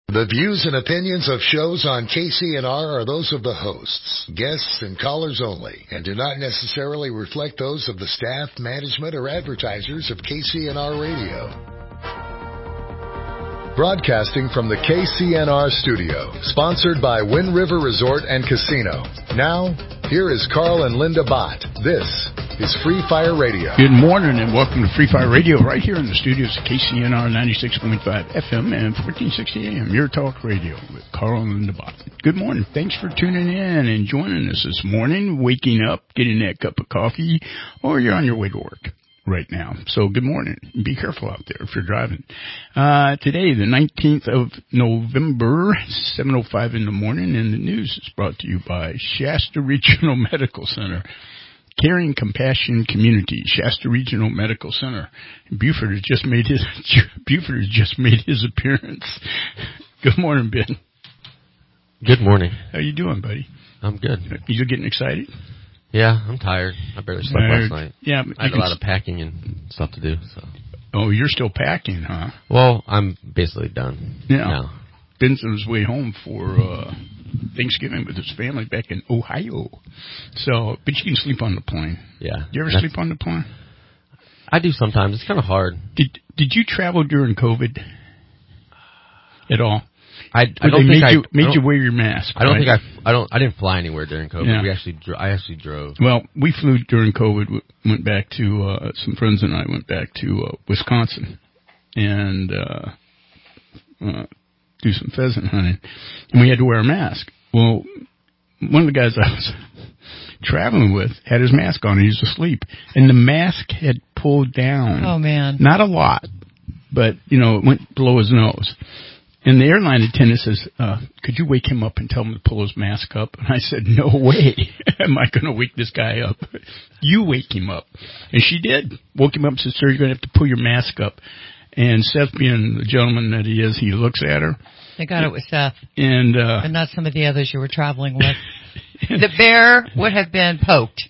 The views and opinions of shows on KCNR are those of the hosts, guests, and callers only, and do not necessarily reflect those of the staff, management, or advertisers of KCNR Radio. Broadcasting from the KCNR studio, sponsored by Wind River Resort and Casino. Now, here is Carl and Linda Bott. This is Free Fire Radio. Good morning and welcome to Free Fire Radio right here in the studios of KCNR 96.5 FM and 1460 AM, your talk radio with Carl and Linda Bott. Good morning. Thanks for tuning in and joining us this morning, waking up, getting that cup of coffee, or you're on your way to work right now. So good morning. Be careful out there if you're driving. Today, the 19th of November, 7:05 in the morning, and the news is brought to you by Shasta Regional Medical Center. Caring Compassion Community, Shasta Regional Medical Center. Buford has just made his appearance. Good morning, Ben. Good morning. How you doing, buddy? I'm good. You getting excited? Yeah, I'm tired. I barely slept last night. Yeah, I had a lot of packing and stuff to do. So. Oh, you're still packing, huh? Well, I'm basically done. Yeah. Now. Ben's on his way home for Thanksgiving with his family back in Ohio. So, but you can sleep on the plane. Yeah. You ever sleep on the plane? I do sometimes. It's kind of hard. Did you travel during COVID at all? I don't think I made you wear your mask. I don't think I didn't fly anywhere during COVID. Yeah. I actually drove. Well, we flew during COVID. Went back to some friends and I went back to Wisconsin and do some pheasant hunting, and we had to wear a mask. Well, one of the guys I was traveling with had his mask on. He was asleep, and the mask had pulled down. Oh man! Not a lot, but it went below his nose. And the airline attendant says, could you wake him up and tell him to pull his mask up? And I said, no way am I going to wake this guy up. You wake him up. And she did. Woke him up and said, sir, you're going to have to pull your mask up. And Seth, being the gentleman that he is, he looks at her. They got it with Seth. And not some of the others you were traveling with. The bear would have been poked.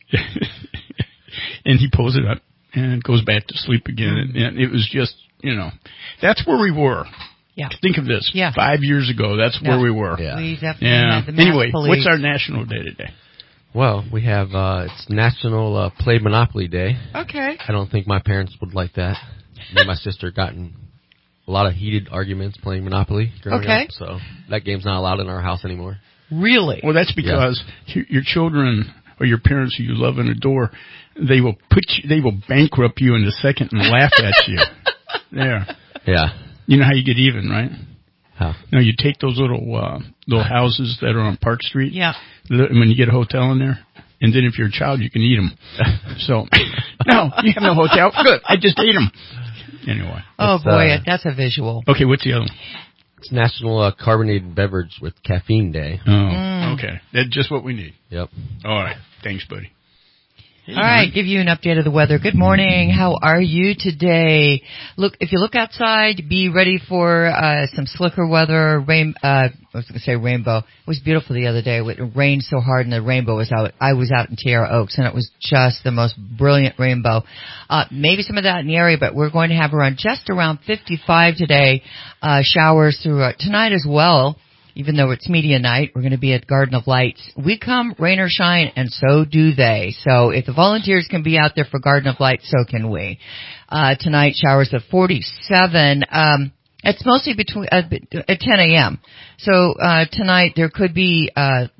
And he pulls it up and goes back to sleep again. And it was just, that's where we were. Yeah. Think of this. Yeah. 5 years ago, that's where we were. Yeah. We definitely had the mask Anyway, police. what's our national day today? Well, we have, it's National Play Monopoly Day. Okay. I don't think my parents would like that. Me and my sister got in a lot of heated arguments playing Monopoly growing up, so that game's not allowed in our house anymore. Really? Well, that's because your children or your parents who you love and adore, they will bankrupt you in a second and laugh at you. There. Yeah. You know how you get even, right? How? No, you take those little houses that are on Park Street. Yeah. When you get a hotel in there, and then if you're a child, you can eat them. So, no, you have no hotel. Good, I just ate them. Anyway. Oh boy, that's a visual. Okay, what's the other one? It's National Carbonated Beverage with Caffeine Day. Oh, okay. That's just what we need. Yep. All right. Thanks, buddy. All right, give you an update of the weather. Good morning. How are you today? Look, if you look outside, be ready for some slicker weather. I was going to say rainbow. It was beautiful the other day. It rained so hard and the rainbow was out. I was out in Tierra Oaks and it was just the most brilliant rainbow. Maybe some of that in the area, but we're going to have just around 55 today. Showers throughout tonight as well. Even though it's media night, we're going to be at Garden of Lights. We come, rain or shine, and so do they. So if the volunteers can be out there for Garden of Lights, so can we. Tonight, showers of 47. It's mostly between at 10 a.m. So tonight there could be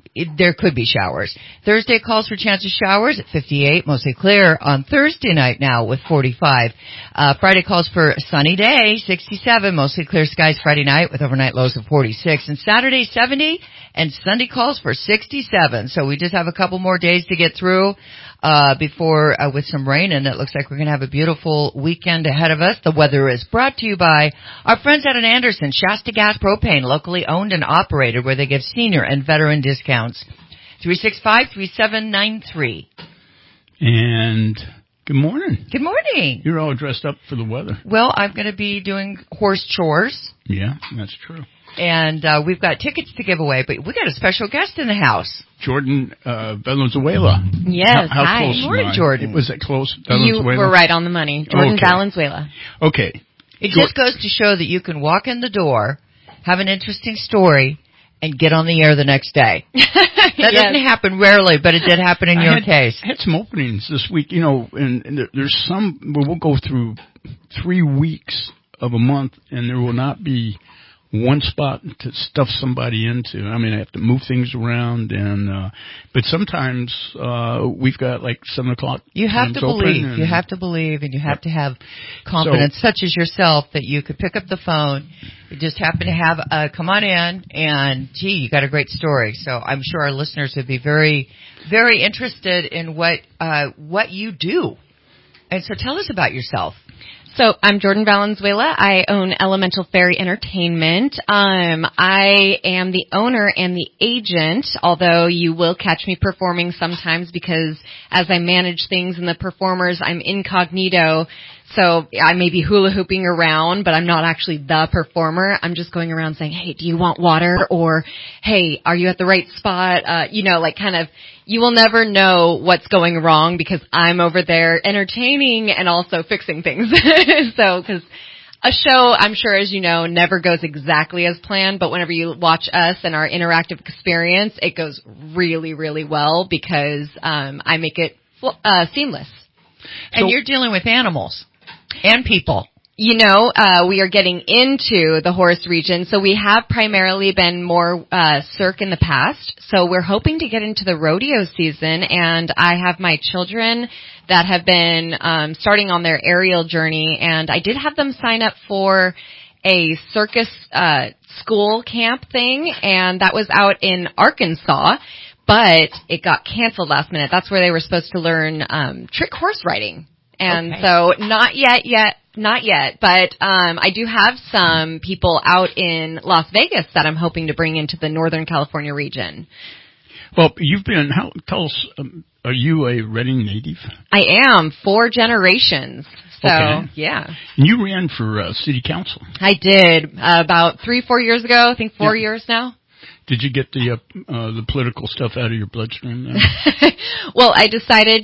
showers. Thursday calls for chance of showers at 58, mostly clear on Thursday night now with 45. Friday calls for a sunny day, 67, mostly clear skies Friday night with overnight lows of 46. And Saturday 70 and Sunday calls for 67. So we just have a couple more days to get through before with some rain, and it looks like we're going to have a beautiful weekend ahead of us. The weather is brought to you by our friends out at Anderson, Shasta Gas Propane, locally owned and operated, where they give senior and veteran discounts. 365-3793. And good morning. Good morning. You're all dressed up for the weather. Well, I'm going to be doing horse chores. Yeah, that's true. And we've got tickets to give away, but we got a special guest in the house. Jordan Valenzuela. Yes, How hi. close? Good morning, Jordan. Was it close? You were right on the money. Jordan Okay. Valenzuela. Okay. It just goes to show that you can walk in the door have an interesting story, and get on the air the next day. That doesn't happen rarely, but it did happen in your case. I had some openings this week, and there's some where we'll go through 3 weeks of a month, and there will not be one spot to stuff somebody into. I mean, I have to move things around, but sometimes we've got like 7 o'clock. You have to believe. You have to believe, and you have to have confidence, such as yourself, that you could pick up the phone. You just happen to have come on in, and gee, you got a great story. So I'm sure our listeners would be very, very interested in what you do. And so tell us about yourself. So I'm Jordan Valenzuela. I own Elemental Fairy Entertainment. I am the owner and the agent, although you will catch me performing sometimes because as I manage things and the performers, I'm incognito. So I may be hula hooping around, but I'm not actually the performer. I'm just going around saying, hey, do you want water? Or, hey, are you at the right spot? You will never know what's going wrong because I'm over there entertaining and also fixing things. So, because a show, I'm sure, as you know, never goes exactly as planned, but whenever you watch us and our interactive experience, it goes really, really well because I make it seamless. And you're dealing with animals. And people. We are getting into the horse region, so we have primarily been more cirque in the past. So we're hoping to get into the rodeo season, and I have my children that have been starting on their aerial journey, and I did have them sign up for a circus school camp thing, and that was out in Arkansas, but it got canceled last minute. That's where they were supposed to learn trick horse riding. And so not yet, but I do have some people out in Las Vegas that I'm hoping to bring into the Northern California region. Well, tell us, are you a Redding native? I am, 4 generations. So, yeah. And you ran for city council. I did, about 3-4 years ago, I think 4 years now. Did you get the political stuff out of your bloodstream then? Well, I decided,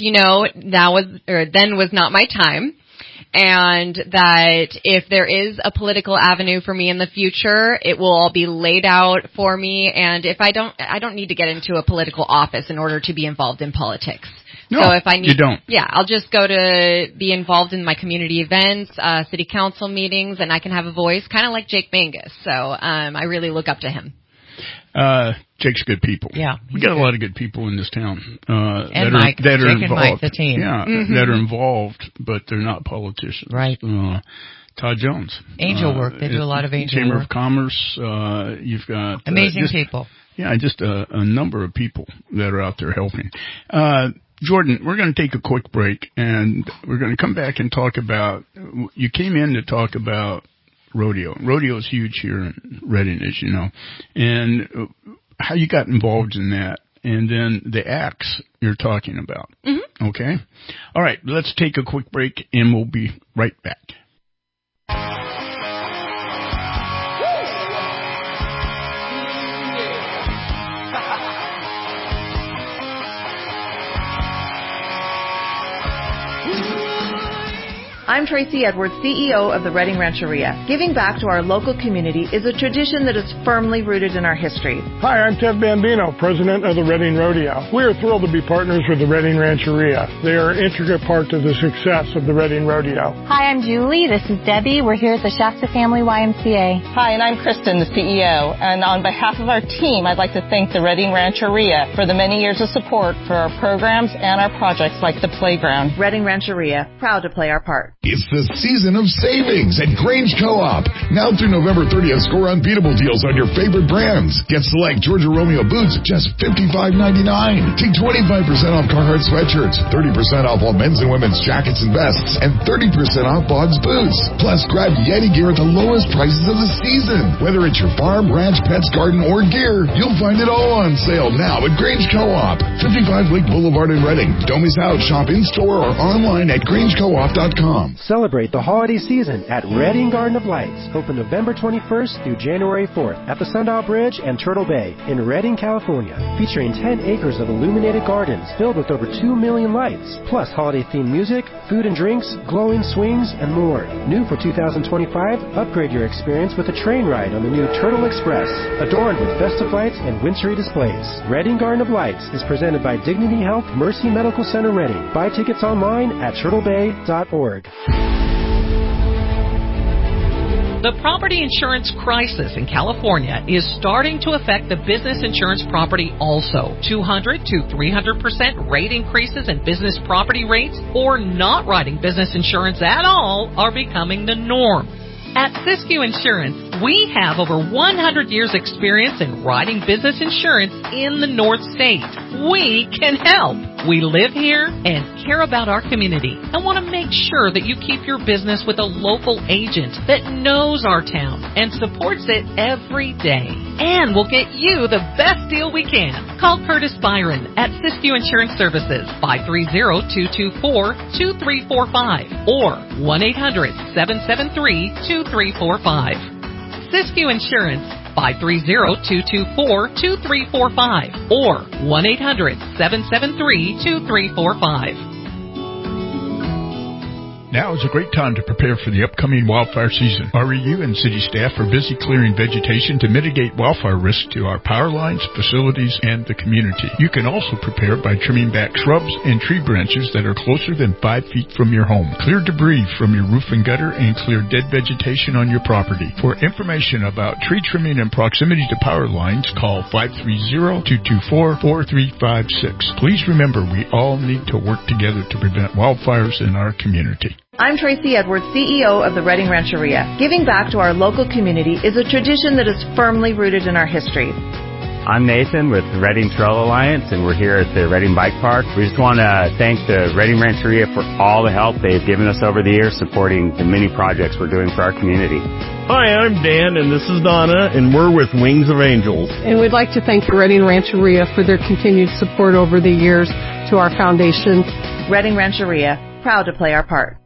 then was not my time. And that if there is a political avenue for me in the future, it will all be laid out for me. And if I don't need to get into a political office in order to be involved in politics. No, so if I need, you don't. Yeah, I'll just go to be involved in my community events, city council meetings, and I can have a voice, kind of like Jake Mangus. So I really look up to him. Jake's good people. Yeah, we got a lot of good people in this town that are Mike, Jake involved. And Mike, the team. Yeah, that are involved, but they're not politicians. Right. Todd Jones. Angel work. They do a lot of angel Chamber work. of Commerce. You've got amazing people. Yeah, just a number of people that are out there helping. Jordan, we're going to take a quick break, and we're going to come back and talk about. You came in to talk about rodeo. Rodeo is huge here in Redding, as you know, and how you got involved in that, and then the acts you're talking about. Mm-hmm. Okay? All right, let's take a quick break, and we'll be right back. I'm Tracy Edwards, CEO of the Redding Rancheria. Giving back to our local community is a tradition that is firmly rooted in our history. Hi, I'm Ted Bambino, president of the Redding Rodeo. We are thrilled to be partners with the Redding Rancheria. They are an intricate part of the success of the Redding Rodeo. Hi, I'm Julie. This is Debbie. We're here at the Shasta Family YMCA. Hi, and I'm Kristen, the CEO. And on behalf of our team, I'd like to thank the Redding Rancheria for the many years of support for our programs and our projects like the playground. Redding Rancheria, proud to play our part. It's the season of savings at Grange Co-op. Now through November 30th, score unbeatable deals on your favorite brands. Get select Georgia Romeo boots at just $55.99. Take 25% off Carhartt sweatshirts, 30% off all men's and women's jackets and vests, and 30% off Boggs boots. Plus, grab Yeti gear at the lowest prices of the season. Whether it's your farm, ranch, pets, garden, or gear, you'll find it all on sale now at Grange Co-op, 55 Lake Boulevard in Redding. Don't miss out. Shop in-store or online at GrangeCoop.com. Celebrate the holiday season at Redding Garden of Lights, open November 21st through January 4th at the Sundial Bridge and Turtle Bay in Redding, California, featuring 10 acres of illuminated gardens filled with over 2 million lights, plus holiday-themed music, food and drinks, glowing swings, and more. New for 2025, upgrade your experience with a train ride on the new Turtle Express, adorned with festive lights and wintry displays. Redding Garden of Lights is presented by Dignity Health Mercy Medical Center Redding. Buy tickets online at turtlebay.org. The property insurance crisis in California is starting to affect the business insurance property also. 200 to 300% rate increases in business property rates or not writing business insurance at all are becoming the norm. At Siskiyou Insurance, we have over 100 years experience in writing business insurance in the North State. We can help. We live here and care about our community and want to make sure that you keep your business with a local agent that knows our town and supports it every day. And we'll get you the best deal we can. Call Curtis Byron at Siskiyou Insurance Services, 530-224-2345 or 1-800-773-2345. Siskiyou Insurance, 530-224-2345 or 1-800-773-2345. Now is a great time to prepare for the upcoming wildfire season. REU and city staff are busy clearing vegetation to mitigate wildfire risk to our power lines, facilities, and the community. You can also prepare by trimming back shrubs and tree branches that are closer than 5 feet from your home. Clear debris from your roof and gutter and clear dead vegetation on your property. For information about tree trimming and proximity to power lines, call 530-224-4356. Please remember, we all need to work together to prevent wildfires in our community. I'm Tracy Edwards, CEO of the Redding Rancheria. Giving back to our local community is a tradition that is firmly rooted in our history. I'm Nathan with the Redding Trail Alliance, and we're here at the Redding Bike Park. We just want to thank the Redding Rancheria for all the help they've given us over the years supporting the many projects we're doing for our community. Hi, I'm Dan, and this is Donna, and we're with Wings of Angels. And we'd like to thank the Redding Rancheria for their continued support over the years to our foundation. Redding Rancheria, proud to play our part.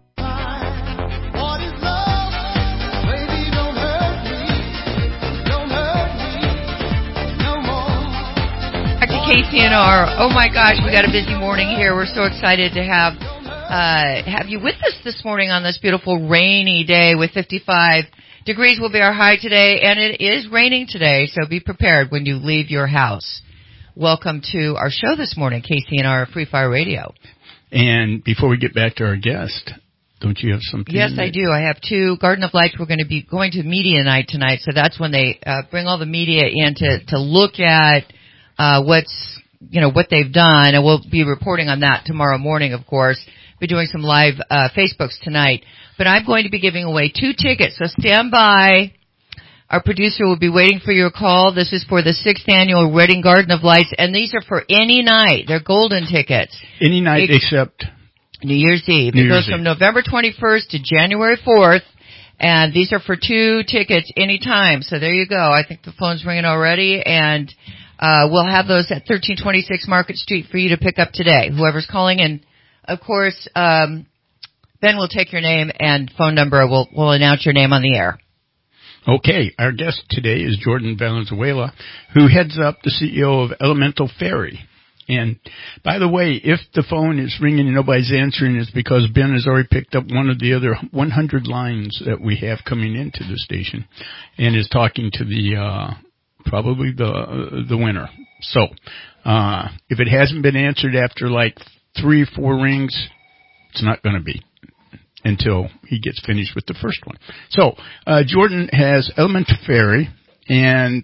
KCNR. Oh my gosh, we got a busy morning here. We're so excited to have you with us this morning on this beautiful rainy day with 55 degrees will be our high today, and it is raining today, so be prepared when you leave your house. Welcome to our show this morning, KCNR Free Fire Radio. And before we get back to our guest, don't you have something? Yes, I do. I have two. Garden of Lights, we're going to be going to media night tonight, so that's when they bring all the media in to look at what they've done, and we'll be reporting on that tomorrow morning, of course. Be doing some live Facebooks tonight. But I'm going to be giving away 2 tickets, so stand by. Our producer will be waiting for your call. This is for the 6th annual Redding Garden of Lights, and these are for any night. They're golden tickets. Any night except New Year's Eve. It goes from November 21st to January 4th, and these are for 2 tickets anytime. So there you go. I think the phone's ringing already, and we'll have those at 1326 Market Street for you to pick up today. Whoever's calling in, of course, Ben will take your name and phone number. We'll announce your name on the air. Okay. Our guest today is Jordan Valenzuela, who heads up the CEO of Elemental Ferry. And by the way, if the phone is ringing and nobody's answering, it's because Ben has already picked up one of the other 100 lines that we have coming into the station and is talking to the probably the winner. So, if it hasn't been answered after like 3 or 4 rings, it's not going to be until he gets finished with the first one. So, Jordan has Elemental Ferry, and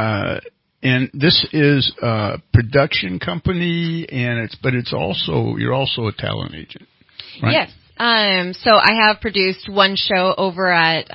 this is a production company, but it's also, you're also a talent agent, right? Yes. So I have produced one show over at,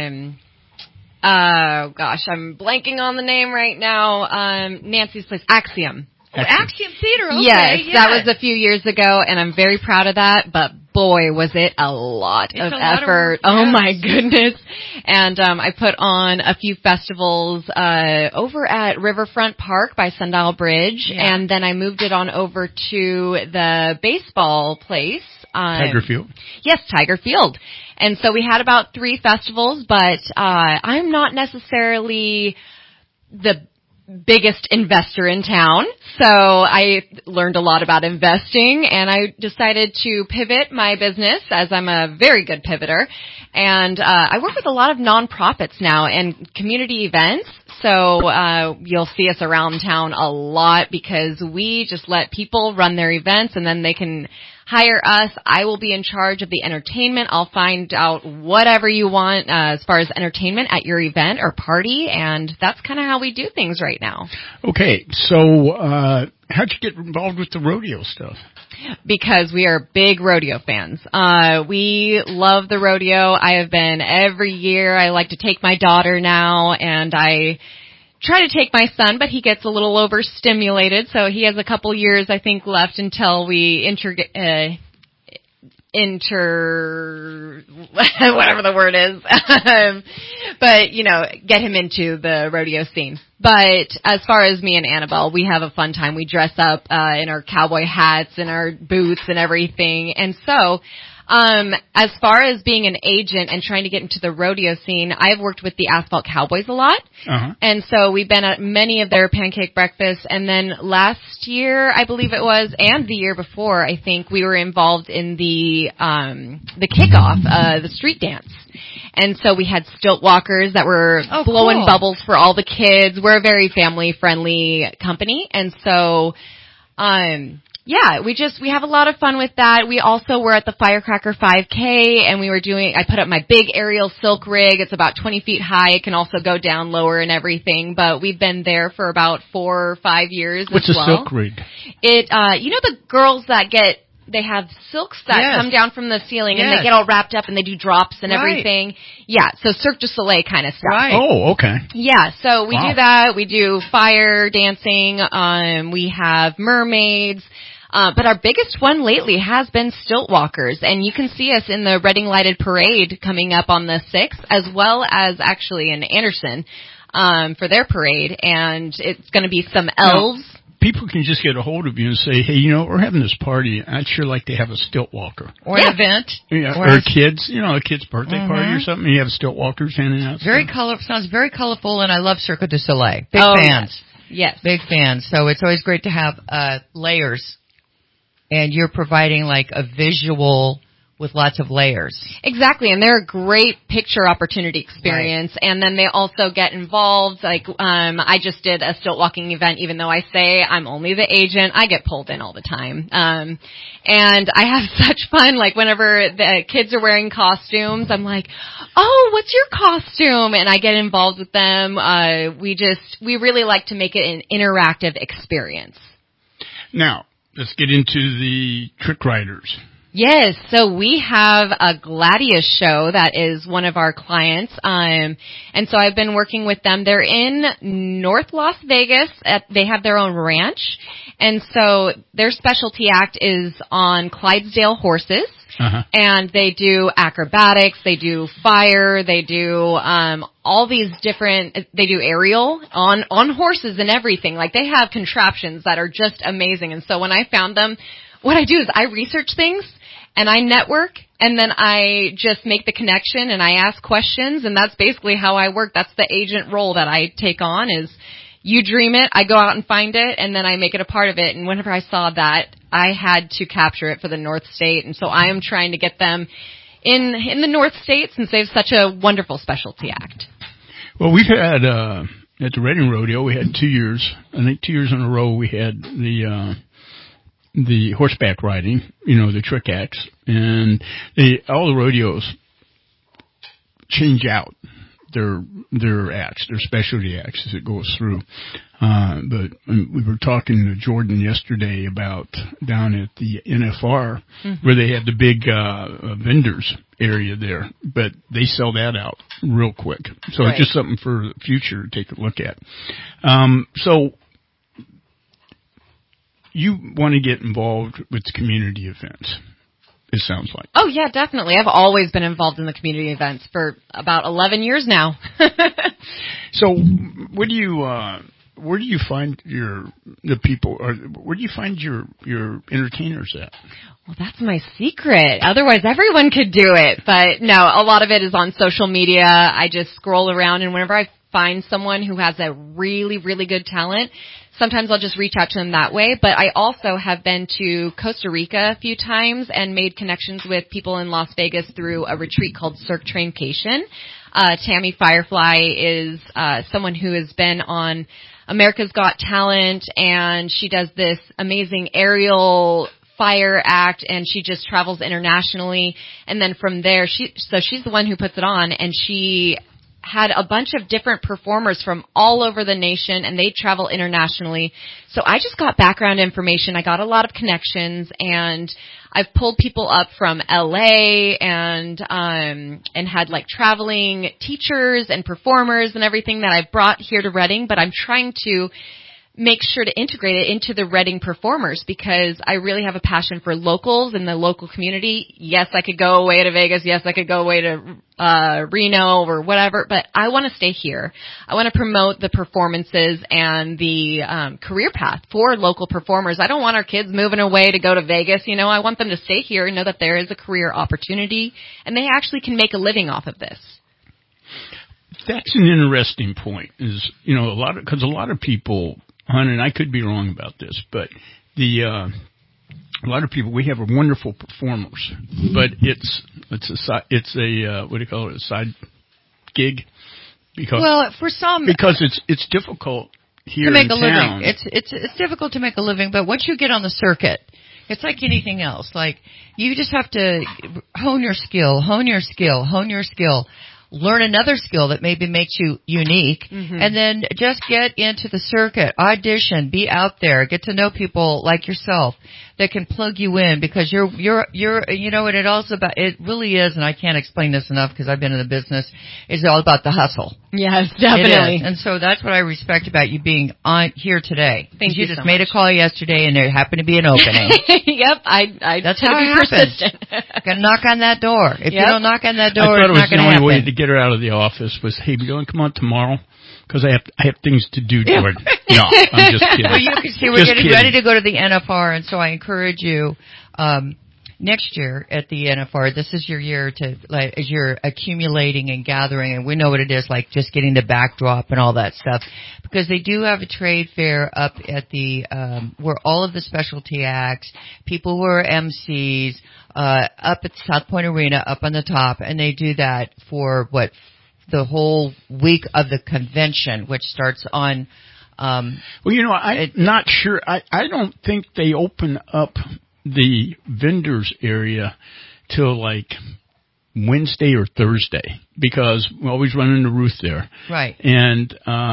I'm blanking on the name right now. Nancy's place, Axiom. Axiom Theater, okay. Yes, that was a few years ago, and I'm very proud of that, but boy, was it a lot of effort. Oh my goodness. And I put on a few festivals over at Riverfront Park by Sundial Bridge, and then I moved it on over to the baseball place. Tiger Field? Yes, Tiger Field. And so we had about 3 festivals, but I'm not necessarily the biggest investor in town. So I learned a lot about investing, and I decided to pivot my business, as I'm a very good pivoter. And I work with a lot of nonprofits now and community events. So you'll see us around town a lot because we just let people run their events, and then they can hire us. I will be in charge of the entertainment. I'll find out whatever you want as far as entertainment at your event or party, and that's kind of how we do things right now. Okay, so how'd you get involved with the rodeo stuff? Because we are big rodeo fans. We love the rodeo. I have been every year. I like to take my daughter now, and I try to take my son, but he gets a little overstimulated, so he has a couple years, I think, left until we whatever the word is, but, get him into the rodeo scene. But as far as me and Annabelle, we have a fun time. We dress up in our cowboy hats and our boots and everything, and so as far as being an agent and trying to get into the rodeo scene, I've worked with the Asphalt Cowboys a lot. And so we've been at many of their pancake breakfasts. And then last year, I believe it was, and the year before, I think we were involved in the kickoff, the street dance. And so we had stilt walkers that were blowing bubbles for all the kids. We're a very family friendly company. And so, we have a lot of fun with that. We also were at the Firecracker 5K, and I put up my big aerial silk rig. It's about 20 feet high. It can also go down lower and everything, but we've been there for about 4 or 5 years What's as well. What's a silk rig? The girls that they have silks that come down from the ceiling and they get all wrapped up and they do drops and everything. Yeah, so Cirque du Soleil kind of stuff. Right. Oh, okay. Yeah, so we do that. We do fire dancing. We have mermaids. But our biggest one lately has been stilt walkers, and you can see us in the Reading Lighted Parade coming up on the 6th, as well as actually in Anderson for their parade, and it's going to be some elves. Now, people can just get a hold of you and say, hey, we're having this party. I'd sure like to have a stilt walker. Or an event. Yeah, or kids, a kid's birthday party or something. You have stilt walkers handing out. Sounds very colorful, and I love Cirque du Soleil. Big fans. Yes. Big fans. So it's always great to have layers. And you're providing like a visual with lots of layers. Exactly, and they're a great picture opportunity experience. Right. And then they also get involved. Like I just did a stilt walking event, even though I say I'm only the agent, I get pulled in all the time. And I have such fun. Like whenever the kids are wearing costumes, I'm like, oh, what's your costume? And I get involved with them. We really like to make it an interactive experience. Now, let's get into the trick riders. Yes, so we have a Gladius show that is one of our clients, and so I've been working with them. They're in North Las Vegas. They have their own ranch, and so their specialty act is on Clydesdale horses. And they do acrobatics, they do fire, they do all these different, they do aerial on horses and everything. Like they have contraptions that are just amazing. And so when I found them, what I do is I research things and I network and then I just make the connection and I ask questions, and that's basically how I work. That's the agent role that I take on is you dream it, I go out and find it, and then I make it a part of it. And whenever I saw that, I had to capture it for the North State. And so I am trying to get them in the North State since they have such a wonderful specialty act. Well, we've had, at the Reading Rodeo, we had 2 years, I think 2 years in a row, we had the horseback riding, the trick acts, and all the rodeos change out their acts, their specialty acts as it goes through. But we were talking to Jordan yesterday about down at the NFR where they had the big vendors area there, but they sell that out real quick. So It's just something for the future to take a look at. So you want to get involved with community events. it sounds like. Oh, yeah, definitely. I've always been involved in the community events for about 11 years now. So, where do you find the people, or where do you find your entertainers at? Well, that's my secret. Otherwise, everyone could do it. But no, a lot of it is on social media. I just scroll around, and whenever I find someone who has a really, really good talent, sometimes I'll just reach out to them that way. But I also have been to Costa Rica a few times and made connections with people in Las Vegas through a retreat called Cirque Traincation. Tammy Firefly is someone who has been on America's Got Talent, and she does this amazing aerial fire act, and she just travels internationally. And then from there, she's the one who puts it on, and she had a bunch of different performers from all over the nation, and they travel internationally. So I just got background information. I got a lot of connections, and I've pulled people up from LA and had like traveling teachers and performers and everything that I've brought here to Reading, but I'm trying to make sure to integrate it into the Reading performers because I really have a passion for locals and the local community. Yes, I could go away to Vegas. Yes, I could go away to Reno or whatever, but I want to stay here. I want to promote the performances and the career path for local performers. I don't want our kids moving away to go to Vegas. You know, I want them to stay here and know that there is a career opportunity and they actually can make a living off of this. That's an interesting point. Is a lot of people. And I could be wrong about this, but a lot of people, we have wonderful performers, but it's a what do you call it, a side gig? Because for some, because it's difficult here to make in a town. living. It's difficult to make a living, but once you get on the circuit, it's like anything else. Like you just have to hone your skill. Learn another skill that maybe makes you unique, and then just get into the circuit, audition, be out there, get to know people like yourself that can plug you in because you're and it really is, and I can't explain this enough because I've been in the business, it's all about the hustle. Yes, definitely. And so that's what I respect about you being on here today. Thank you. You just made a call yesterday and there happened to be an opening. Yep, I that's how it be persistent. Gotta knock on that door. If you don't knock on that door, I thought it's not going to happen. The only way to get her out of the office was, hey, you want to come on tomorrow? Because I have things to do, Jordan. No, I'm just kidding. Well, you can see we're getting ready to go to the NFR, and so I encourage you next year at the NFR. This is your year as you're accumulating and gathering, and we know what it is like, just getting the backdrop and all that stuff. Because they do have a trade fair up at the where all of the specialty acts, people who are MCs, up at South Point Arena, up on the top, and they do that for the whole week of the convention, which starts on. I'm not sure. I don't think they open up the vendors area till like Wednesday or Thursday because we always run into Ruth there. Right. And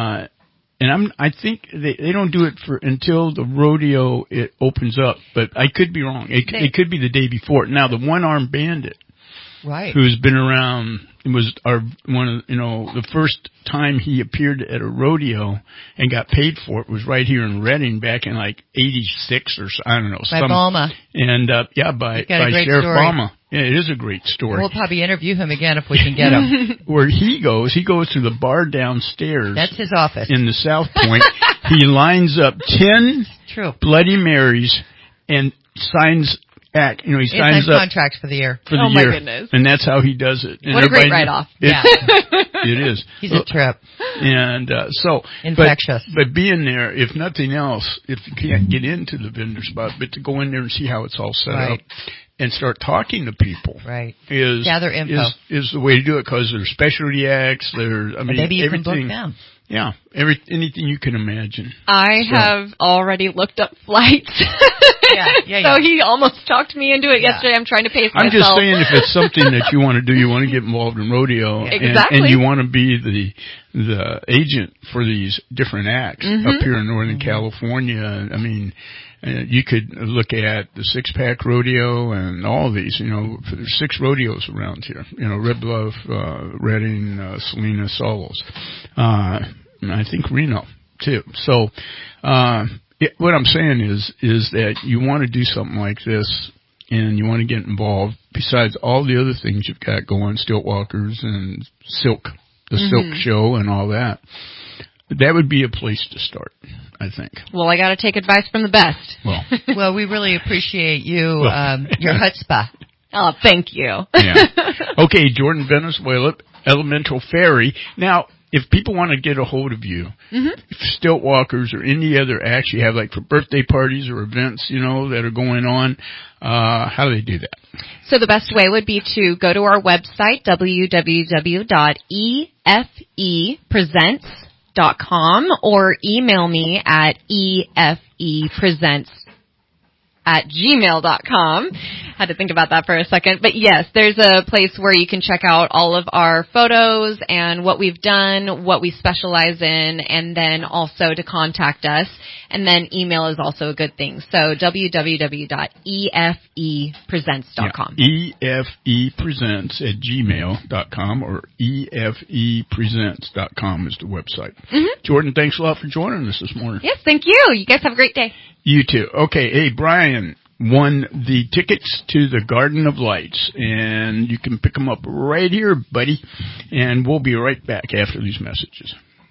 I think they don't do it until the rodeo it opens up, but I could be wrong. It could be the day before. Now the One-Armed Bandit. Right. Who's been around, was the first time he appeared at a rodeo and got paid for it was right here in Reading back in like 86 or so, I don't know. By Balma. And, by Sheriff Balma. Yeah, it is a great story. We'll probably interview him again if we can get him. Where he goes to the bar downstairs. That's his office. In the South Point. He lines up 10 Bloody Marys and signs he signs up contracts for the year. For the year. My goodness. And that's how he does it. And what a great write-off. Yeah. It is. He's a trip. And infectious. But being there, if nothing else, if you can't get into the vendor spot, but to go in there and see how it's all set up and start talking to people. Right. Gather info. Is the way to do it because there's specialty acts. Maybe you can book them. Yeah, anything you can imagine. I have already looked up flights. So he almost talked me into it yesterday. I'm trying to pace myself. I'm just saying if it's something that you want to do, you want to get involved in rodeo. Exactly. And you want to be the agent for these different acts up here in Northern California. I mean, you could look at the Six Pack Rodeo and all of these, there's 6 rodeos around here. Red Bluff, Reading, Salina, Solos. And I think Reno too. So, what I'm saying is that you want to do something like this and you want to get involved, besides all the other things you've got going, Stilt Walkers and Silk, the Silk Show and all that, that would be a place to start, I think. Well, I got to take advice from the best. Well, we really appreciate you, your chutzpah. Oh, thank you. Yeah. Okay, Jordan Venezuela, Elemental Fairy. Now, if people want to get a hold of you, if Stilt Walkers or any other acts you have, like for birthday parties or events, that are going on, how do they do that? So the best way would be to go to our website, www.efepresents.com, or email me at efepresents@gmail.com. Had to think about that for a second. But yes, there's a place where you can check out all of our photos and what we've done, what we specialize in, and then also to contact us. And then email is also a good thing. So www.efepresents.com. Yeah, efepresents@gmail.com or efepresents.com is the website. Jordan, thanks a lot for joining us this morning. Yes, thank you. You guys have a great day. You too. Okay, hey, Brian won the tickets to the Garden of Lights, and you can pick them up right here, buddy, and we'll be right back after these messages.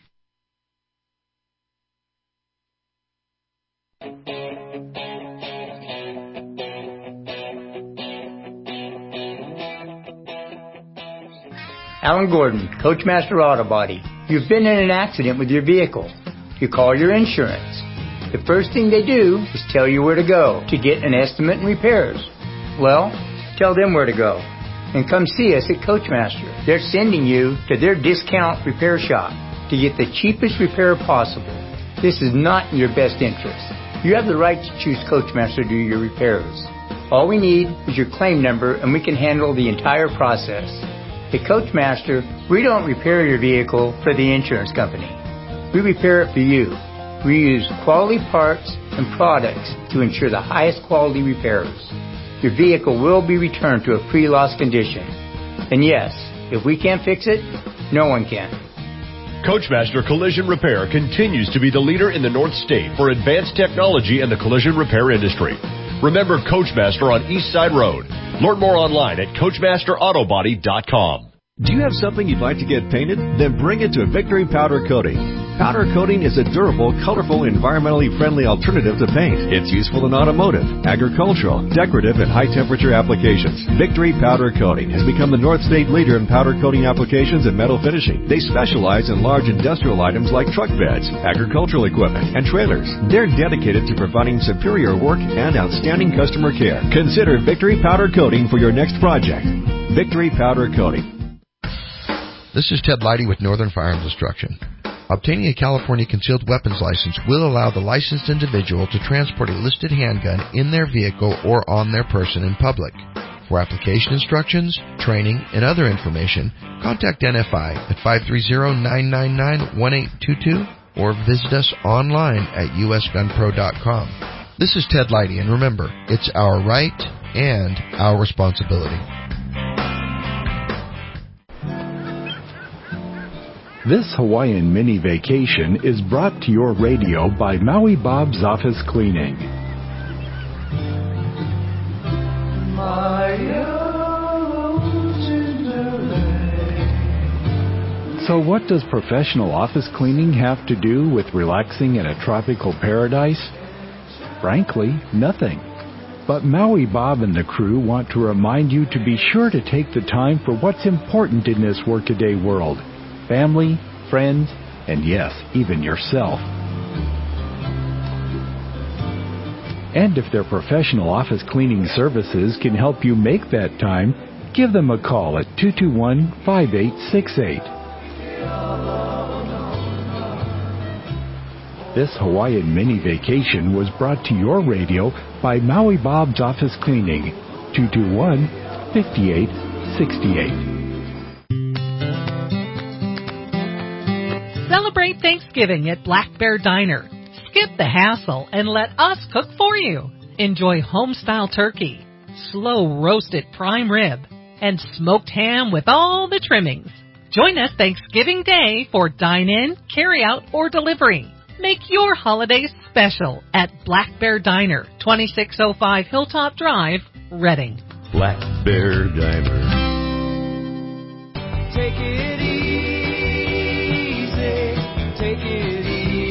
Alan Gordon, Coachmaster Auto Body. You've been in an accident with your vehicle. You call your insurance. The first thing they do is tell you where to go to get an estimate and repairs. Well, tell them where to go. And come see us at Coachmaster. They're sending you to their discount repair shop to get the cheapest repair possible. This is not in your best interest. You have the right to choose Coachmaster to do your repairs. All we need is your claim number and we can handle the entire process. At Coachmaster, we don't repair your vehicle for the insurance company. We repair it for you. We use quality parts and products to ensure the highest quality repairs. Your vehicle will be returned to a pre-loss condition. And yes, if we can't fix it, no one can. Coachmaster Collision Repair continues to be the leader in the North State for advanced technology in the collision repair industry. Remember Coachmaster on East Side Road. Learn more online at CoachmasterAutobody.com. Do you have something you'd like to get painted? Then bring it to Victory Powder Coating. Powder coating is a durable, colorful, environmentally friendly alternative to paint. It's useful in automotive, agricultural, decorative, and high-temperature applications. Victory Powder Coating has become the North State leader in powder coating applications and metal finishing. They specialize in large industrial items like truck beds, agricultural equipment, and trailers. They're dedicated to providing superior work and outstanding customer care. Consider Victory Powder Coating for your next project. Victory Powder Coating. This is Ted Leidy with Northern Firearms Instruction. Obtaining a California concealed weapons license will allow the licensed individual to transport a listed handgun in their vehicle or on their person in public. For application instructions, training, and other information, contact NFI at 530-999-1822 or visit us online at usgunpro.com. This is Ted Leidy, and remember, it's our right and our responsibility. This Hawaiian mini vacation is brought to your radio by Maui Bob's Office Cleaning. So what does professional office cleaning have to do with relaxing in a tropical paradise? Frankly, nothing. But Maui Bob and the crew want to remind you to be sure to take the time for what's important in this workaday world. Family, friends, and yes, even yourself. And if their professional office cleaning services can help you make that time, give them a call at 221-5868. This Hawaiian mini vacation was brought to your radio by Maui Bob's Office Cleaning, 221-5868. Celebrate Thanksgiving at Black Bear Diner. Skip the hassle and let us cook for you. Enjoy home-style turkey, slow-roasted prime rib, and smoked ham with all the trimmings. Join us Thanksgiving Day for dine-in, carry-out, or delivery. Make your holidays special at Black Bear Diner, 2605 Hilltop Drive, Redding. Black Bear Dimer. Take it easy, take it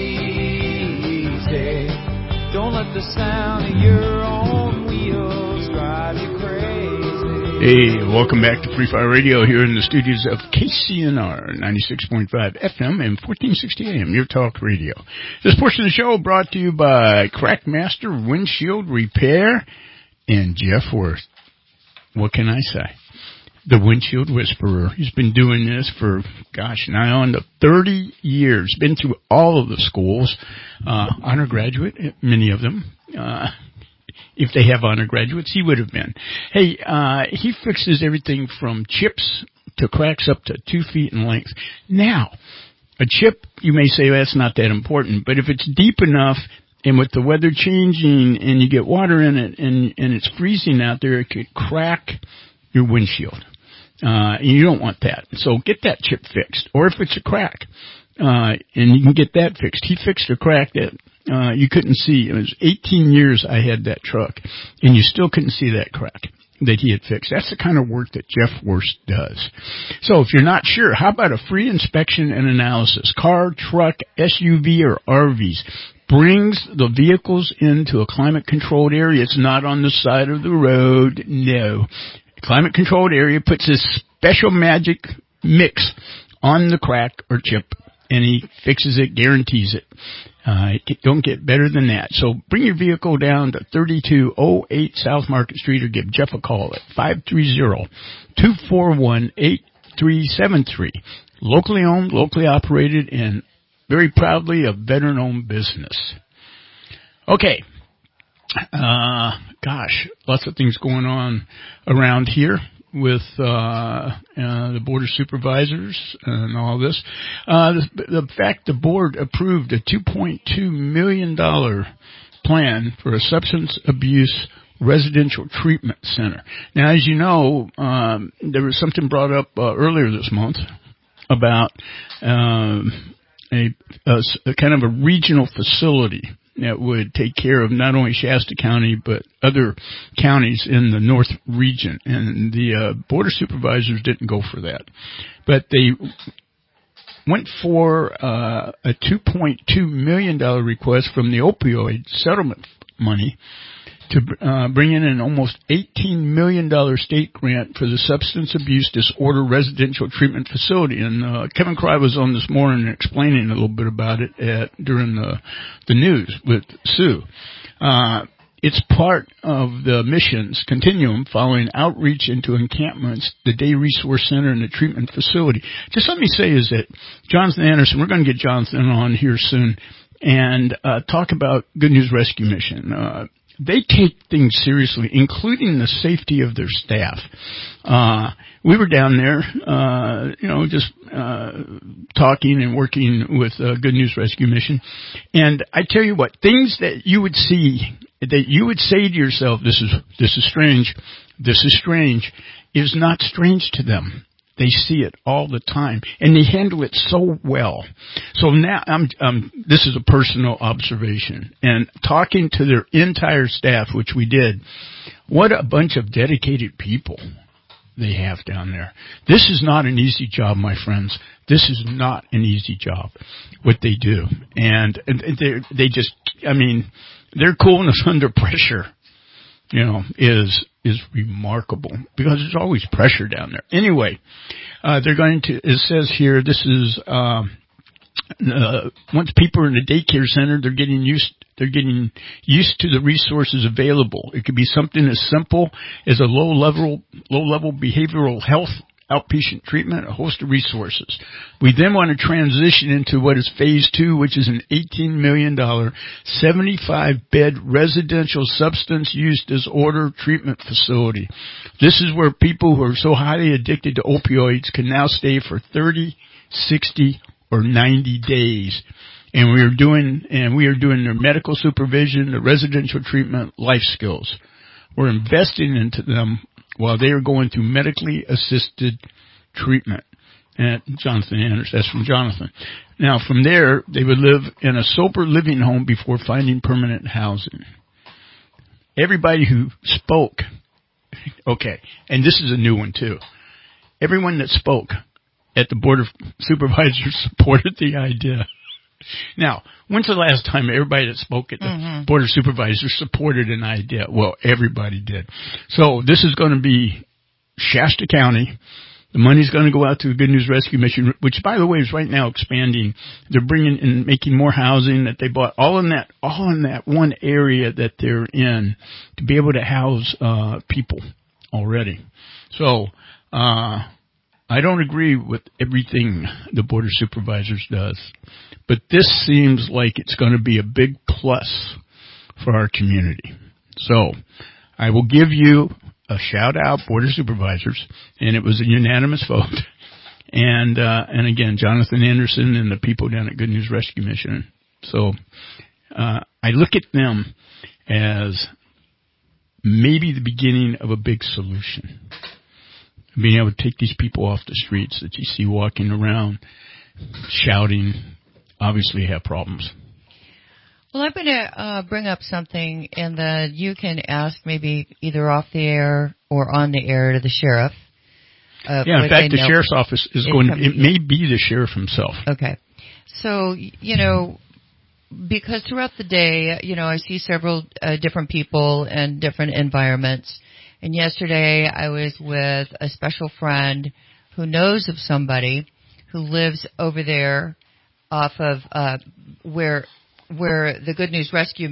easy. Don't let the sound of your own wheels drive you crazy. Hey, welcome back to Free Fire Radio here in the studios of KCNR 96.5 FM and 1460 AM, your talk radio. This portion of the show brought to you by Crackmaster Windshield Repair and Jeff Worth. What can I say? The Windshield Whisperer. He's been doing this for, nigh on to 30 years. Been through all of the schools. Honor graduate, many of them. If they have honor graduates, he would have been. Hey, he fixes everything from chips to cracks up to 2 feet in length. Now, a chip, you may say that's not that important, but if it's deep enough and with the weather changing and you get water in it and it's freezing out there, it could crack your windshield. You don't want that. So get that chip fixed. Or if it's a crack, and you can get that fixed. He fixed a crack that you couldn't see. It was 18 years I had that truck, and you still couldn't see that crack that he had fixed. That's the kind of work that Jeff Worst does. So if you're not sure, how about a free inspection and analysis? Car, truck, SUV, or RVs. Brings the vehicles into a climate-controlled area. It's not on the side of the road. No. Climate-controlled area puts this special magic mix on the crack or chip, and he fixes it, guarantees it. Don't get better than that. So bring your vehicle down to 3208 South Market Street or give Jeff a call at 530-241-8373. Locally owned, locally operated, and very proudly a veteran-owned business. Okay. Lots of things going on around here with the Board of Supervisors and all this. The fact the board approved a $2.2 million plan for a substance abuse residential treatment center. Now, as you know, there was something brought up earlier this month about a kind of a regional facility that would take care of not only Shasta County, but other counties in the North region. And the Board of Supervisors didn't go for that. But they went for a $2.2 million request from the opioid settlement money to bring in an almost $18 million state grant for the substance abuse disorder residential treatment facility. And Kevin Cry was on this morning explaining a little bit about it during the news with Sue. It's part of the mission's continuum following outreach into encampments, the Day Resource Center, and the treatment facility. Just let me say is that Jonathan Anderson, we're going to get Jonathan on here soon, and talk about Good News Rescue Mission. They take things seriously, including the safety of their staff. We were down there, just talking and working with Good News Rescue Mission. And I tell you what, things that you would see, that you would say to yourself, this is strange, is not strange to them. They see it all the time, and they handle it so well. So now, this is a personal observation, and talking to their entire staff, which we did, what a bunch of dedicated people they have down there. This is not an easy job, my friends. This is not an easy job, what they do. And they just, their coolness under pressure, is remarkable because there's always pressure down there. Anyway, they're going to, it says here, this is, once people are in the daycare center, they're getting used to the resources available. It could be something as simple as a low level behavioral health outpatient treatment, a host of resources. We then want to transition into what is phase 2, which is an $18 million, 75-bed residential substance use disorder treatment facility. This is where people who are so highly addicted to opioids can now stay for 30, 60, or 90 days. And we are doing their medical supervision, the residential treatment, life skills. We're investing into them while they are going through medically assisted treatment. And Jonathan Anderson, that's from Jonathan. Now, from there, they would live in a sober living home before finding permanent housing. Everybody who spoke Okay, and this is a new one, too. Everyone that spoke at the Board of Supervisors supported the idea. Now, when's the last time everybody that spoke at the Board of Supervisors supported an idea? Well, everybody did. So this is going to be Shasta County. The money's going to go out to the Good News Rescue Mission, which, by the way, is right now expanding. They're bringing and making more housing that they bought, all in that one area that they're in, to be able to house people already. So I don't agree with everything the Board of Supervisors does, but this seems like it's going to be a big plus for our community. So I will give you a shout out, Board of Supervisors, and it was a unanimous vote. And again, Jonathan Anderson and the people down at Good News Rescue Mission. So I look at them as maybe the beginning of a big solution. Being able to take these people off the streets that you see walking around, shouting, obviously have problems. Well, I'm going to bring up something, and then you can ask maybe either off the air or on the air to the sheriff. Yeah, in fact, the sheriff's office is going to, it may be the sheriff himself. Okay. So, because throughout the day, I see several different people in different environments. And yesterday I was with a special friend who knows of somebody who lives over there off of where the Good News Rescue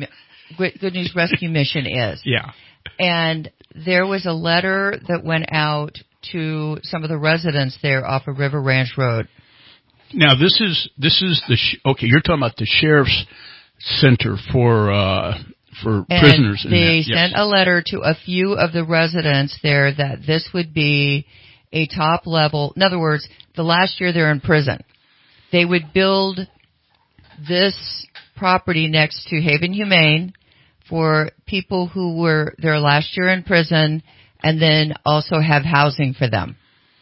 Mission is. Yeah. And there was a letter that went out to some of the residents there off of River Ranch Road. Now this is okay. You're talking about the sheriff's center for prisoners. They sent a letter to a few of the residents there that this would be a top level. In other words, the last year they're in prison, they would build this property next to Haven Humane for people who were their last year in prison, and then also have housing for them.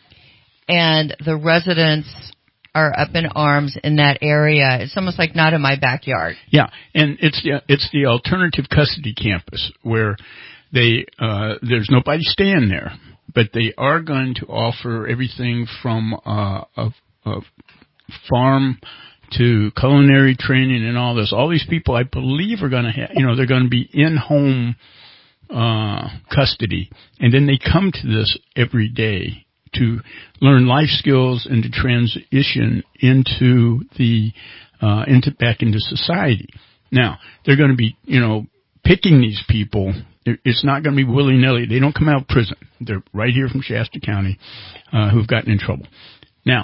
And the residents are up in arms in that area. It's almost like not in my backyard. Yeah, and it's the alternative custody campus where there's nobody staying there, but they are going to offer everything from a farm to culinary training and all this. All these people, I believe, are going to have, they're going to be in-home custody, and then they come to this every day to learn life skills and to transition into back into society. Now, they're going to be, picking these people. It's not going to be willy-nilly. They don't come out of prison. They're right here from Shasta County, who've gotten in trouble. Now,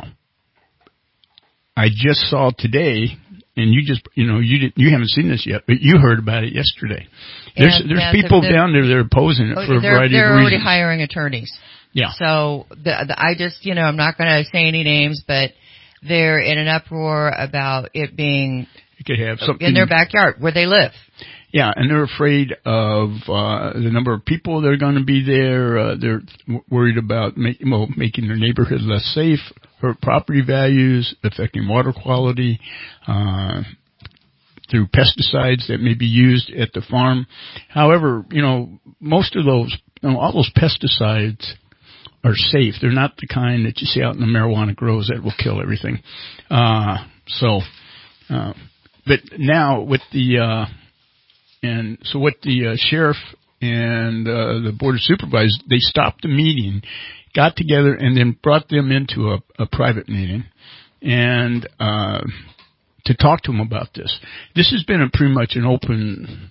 I just saw today, and you haven't seen this yet, but you heard about it yesterday. There's people down there that are opposing it for a variety of reasons. They're already hiring attorneys. Yeah. So I just, I'm not going to say any names, but they're in an uproar about it being in their backyard where they live. Yeah, and they're afraid of the number of people that are going to be there. They're worried about making their neighborhood less safe, hurt property values, affecting water quality, through pesticides that may be used at the farm. However, most of those, all those pesticides are safe. They're not the kind that you see out in the marijuana grows that will kill everything. But now with what the sheriff and the Board of Supervisors, they stopped the meeting, got together, and then brought them into a private meeting and to talk to them about this. This has been pretty much an open,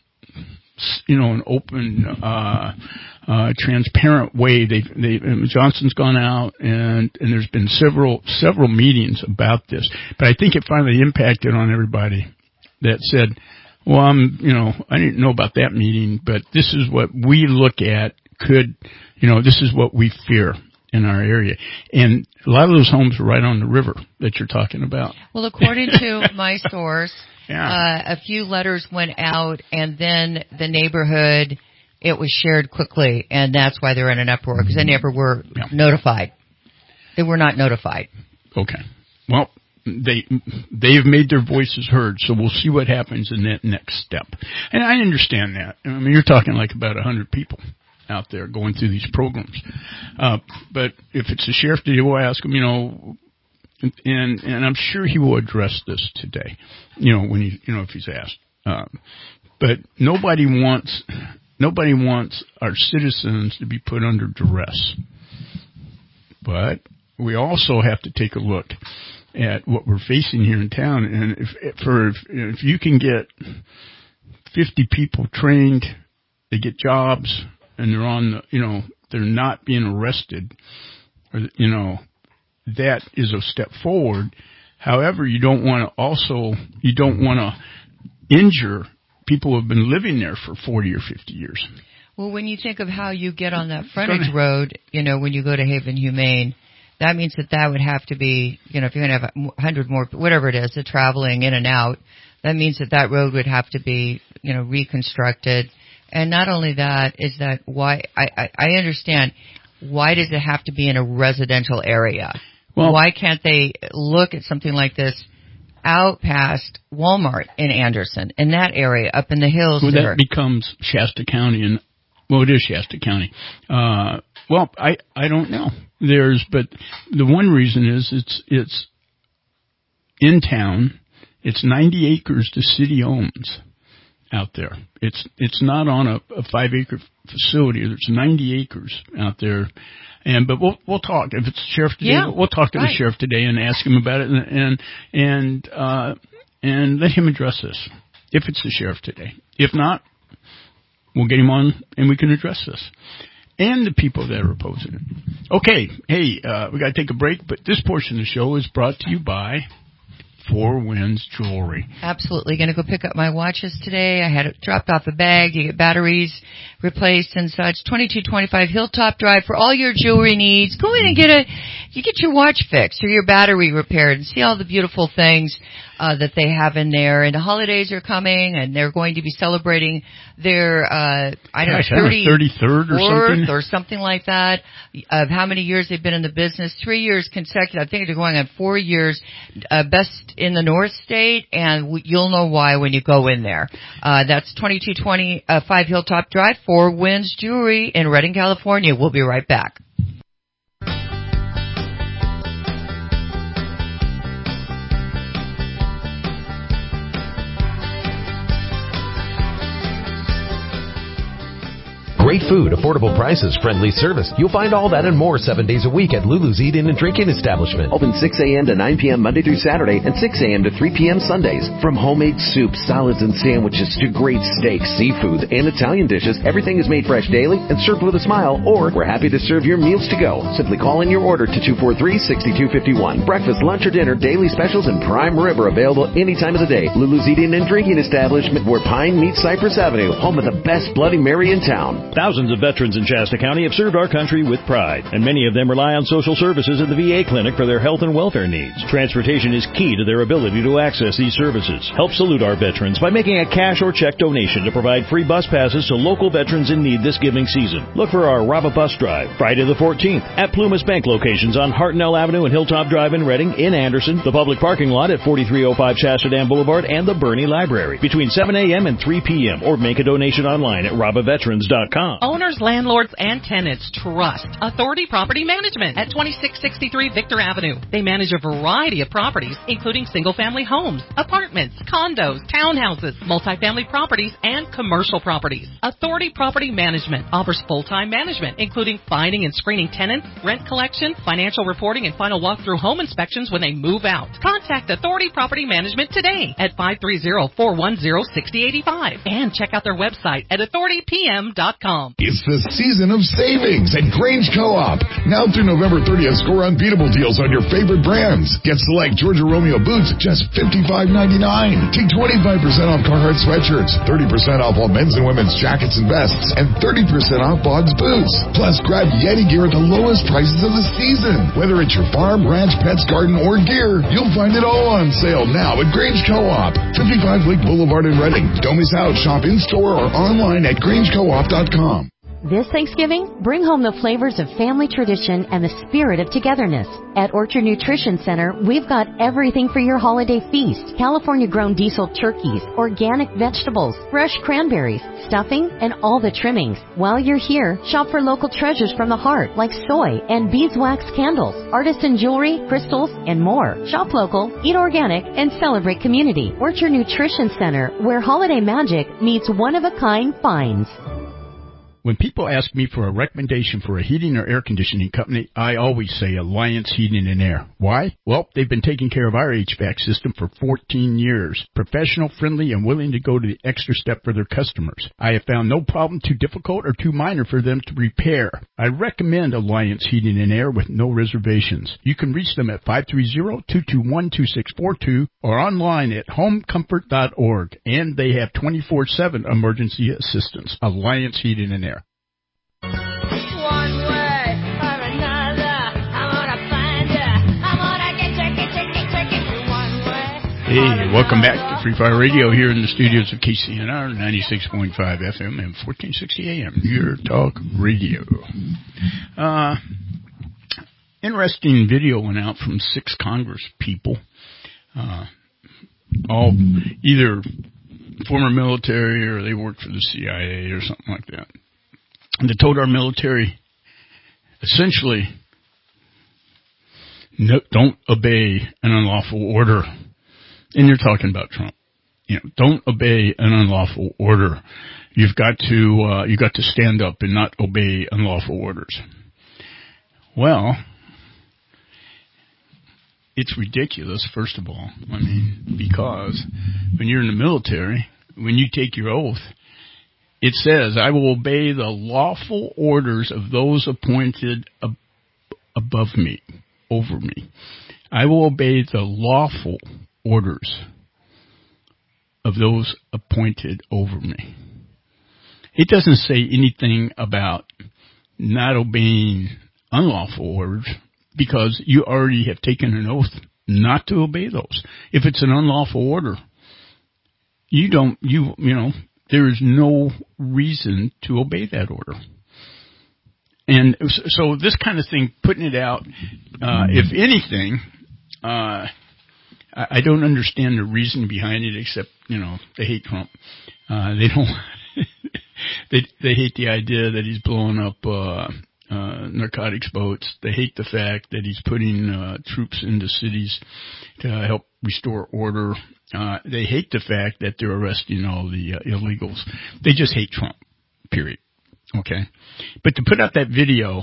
transparent way. Johnson's gone out and there's been several meetings about this. But I think it finally impacted on everybody that said, well, I didn't know about that meeting, but this is what we look at this is what we fear in our area. And a lot of those homes are right on the river that you're talking about. Well, according to my source, a few letters went out, and then the neighborhood, it was shared quickly, and that's why they're in an uproar, because they never were notified. They were not notified. Okay. Well, they've made their voices heard, so we'll see what happens in that next step. And I understand that. I mean, you're talking like about 100 people. out there going through these programs. But if it's the sheriff, we'll ask him, and I'm sure he will address this today, when if he's asked. But nobody wants our citizens to be put under duress. But we also have to take a look at what we're facing here in town. And if you can get 50 people trained, they get jobs, and they're on, they're not being arrested, or, that is a step forward. However, you don't want to injure people who have been living there for 40 or 50 years. Well, when you think of how you get on that frontage road, when you go to Haven Humane, that means that would have to be, if you're going to have 100 more, whatever it is, the traveling in and out, that means that road would have to be, reconstructed. And not only that, is that why, I understand, why does it have to be in a residential area? Well, why can't they look at something like this out past Walmart in Anderson, in that area, up in the hills? Well, that becomes Shasta County, it is Shasta County. I don't know. But the one reason is it's in town. It's 90 acres the city owns out there. It's not on a 5-acre facility. There's 90 acres out there. But we'll talk. If it's the sheriff today, we'll talk to the sheriff today and ask him about it and let him address this. If it's the sheriff today. If not, we'll get him on and we can address this. And the people that are opposing it. Okay. Hey, we got to take a break, but this portion of the show is brought to you by Four Winds Jewelry. Absolutely. Going to go pick up my watches today. I had it dropped off a bag. You get batteries replaced and such. 2225 Hilltop Drive for all your jewelry needs. Go in and get your watch fixed or your battery repaired and see all the beautiful things that they have in there. And the holidays are coming, and they're going to be celebrating their, 33rd or something like that, of how many years they've been in the business. 3 years consecutive. I think they're going on 4 years, best in the North State, and you'll know why when you go in there. That's 2225 Hilltop Drive, Four Winds Jewelry in Redding, California. We'll be right back. Great food, affordable prices, friendly service. You'll find all that and more 7 days a week at Lulu's Eat-In and Drink-In Establishment. Open 6 a.m. to 9 p.m. Monday through Saturday and 6 a.m. to 3 p.m. Sundays. From homemade soups, salads, and sandwiches to great steaks, seafoods, and Italian dishes, everything is made fresh daily and served with a smile, or we're happy to serve your meals to go. Simply call in your order to 243-6251. Breakfast, lunch, or dinner, daily specials, and prime rib are available any time of the day. Lulu's Eat-In and Drinking Establishment, where Pine meets Cypress Avenue, home of the best Bloody Mary in town. Thousands of veterans in Shasta County have served our country with pride, and many of them rely on social services at the VA clinic for their health and welfare needs. Transportation is key to their ability to access these services. Help salute our veterans by making a cash or check donation to provide free bus passes to local veterans in need this giving season. Look for our Rob a Bus Drive Friday the 14th at Plumas Bank locations on Hartnell Avenue and Hilltop Drive in Redding, in Anderson, the public parking lot at 4305 Shasta Dam Boulevard, and the Bernie Library between 7 a.m. and 3 p.m. or make a donation online at robaveterans.com. Owners, landlords, and tenants trust Authority Property Management at 2663 Victor Avenue. They manage a variety of properties, including single-family homes, apartments, condos, townhouses, multifamily properties, and commercial properties. Authority Property Management offers full-time management, including finding and screening tenants, rent collection, financial reporting, and final walkthrough home inspections when they move out. Contact Authority Property Management today at 530-410-6085 and check out their website at authoritypm.com. It's the season of savings at Grange Co-op. Now through November 30th, score unbeatable deals on your favorite brands. Get select Georgia Romeo boots at just $55.99. Take 25% off Carhartt sweatshirts, 30% off all men's and women's jackets and vests, and 30% off Boggs boots. Plus, grab Yeti gear at the lowest prices of the season. Whether it's your farm, ranch, pets, garden, or gear, you'll find it all on sale now at Grange Co-op, 55 Lake Boulevard in Redding. Don't miss out. Shop in-store or online at GrangeCoop.com. This Thanksgiving, bring home the flavors of family tradition and the spirit of togetherness. At Orchard Nutrition Center, we've got everything for your holiday feast. California-grown diesel turkeys, organic vegetables, fresh cranberries, stuffing, and all the trimmings. While you're here, shop for local treasures from the heart like soy and beeswax candles, artisan jewelry, crystals, and more. Shop local, eat organic, and celebrate community. Orchard Nutrition Center, where holiday magic meets one-of-a-kind finds. When people ask me for a recommendation for a heating or air conditioning company, I always say Alliance Heating and Air. Why? Well, they've been taking care of our HVAC system for 14 years. Professional, friendly, and willing to go to the extra step for their customers. I have found no problem too difficult or too minor for them to repair. I recommend Alliance Heating and Air with no reservations. You can reach them at 530-221-2642 or online at homecomfort.org. And they have 24/7 emergency assistance. Alliance Heating and Air. Hey, welcome back to Free Fire Radio here in the studios of KCNR 96.5 FM and 1460 AM, your talk radio. Interesting video went out from 6 Congress people, all either former military or they worked for the CIA or something like that. And they told our military, essentially, no, don't obey an unlawful order. And you're talking about Trump. You know, don't obey an unlawful order. You've got to stand up and not obey unlawful orders. Well, it's ridiculous, first of all. I mean, because when you're in the military, when you take your oath, it says, I will obey the lawful orders of those appointed above me, over me. I will obey the lawful orders of those appointed over me. It doesn't say anything about not obeying unlawful orders because you already have taken an oath not to obey those. If it's an unlawful order, there is no reason to obey that order. And so this kind of thing, putting it out, if anything, I don't understand the reason behind it except, they hate Trump. They don't, they hate the idea that he's blowing up, narcotics boats. They hate the fact that he's putting, troops into cities to help restore order. They hate the fact that they're arresting all the illegals. They just hate Trump, period. Okay. But to put out that video,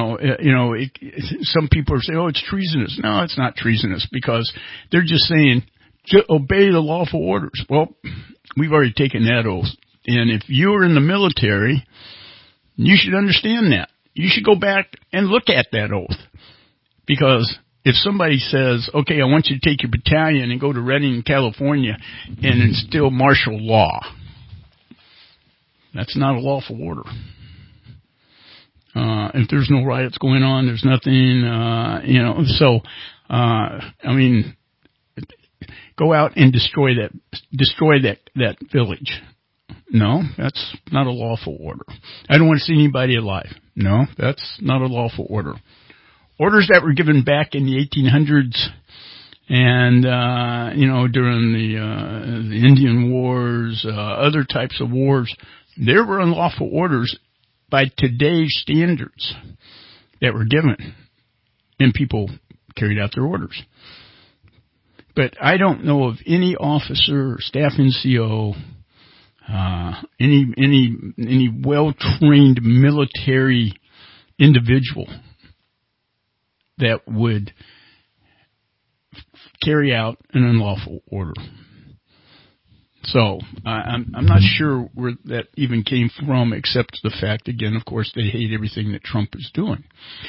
some people are saying, oh, it's treasonous. No, it's not treasonous because they're just saying, obey the lawful orders. Well, we've already taken that oath. And if you're in the military, you should understand that. You should go back and look at that oath. Because if somebody says, okay, I want you to take your battalion and go to Redding, California and instill martial law, that's not a lawful order. If there's no riots going on, there's nothing, go out and destroy that village. No, that's not a lawful order. I don't want to see anybody alive. No, that's not a lawful order. Orders that were given back in the 1800s and, during the Indian Wars, other types of wars, there were unlawful orders by today's standards that were given, and people carried out their orders. But I don't know of any officer or staff NCO, any well-trained military individual that would carry out an unlawful order. So I'm not sure where that even came from, except the fact, again, of course, they hate everything that Trump is doing.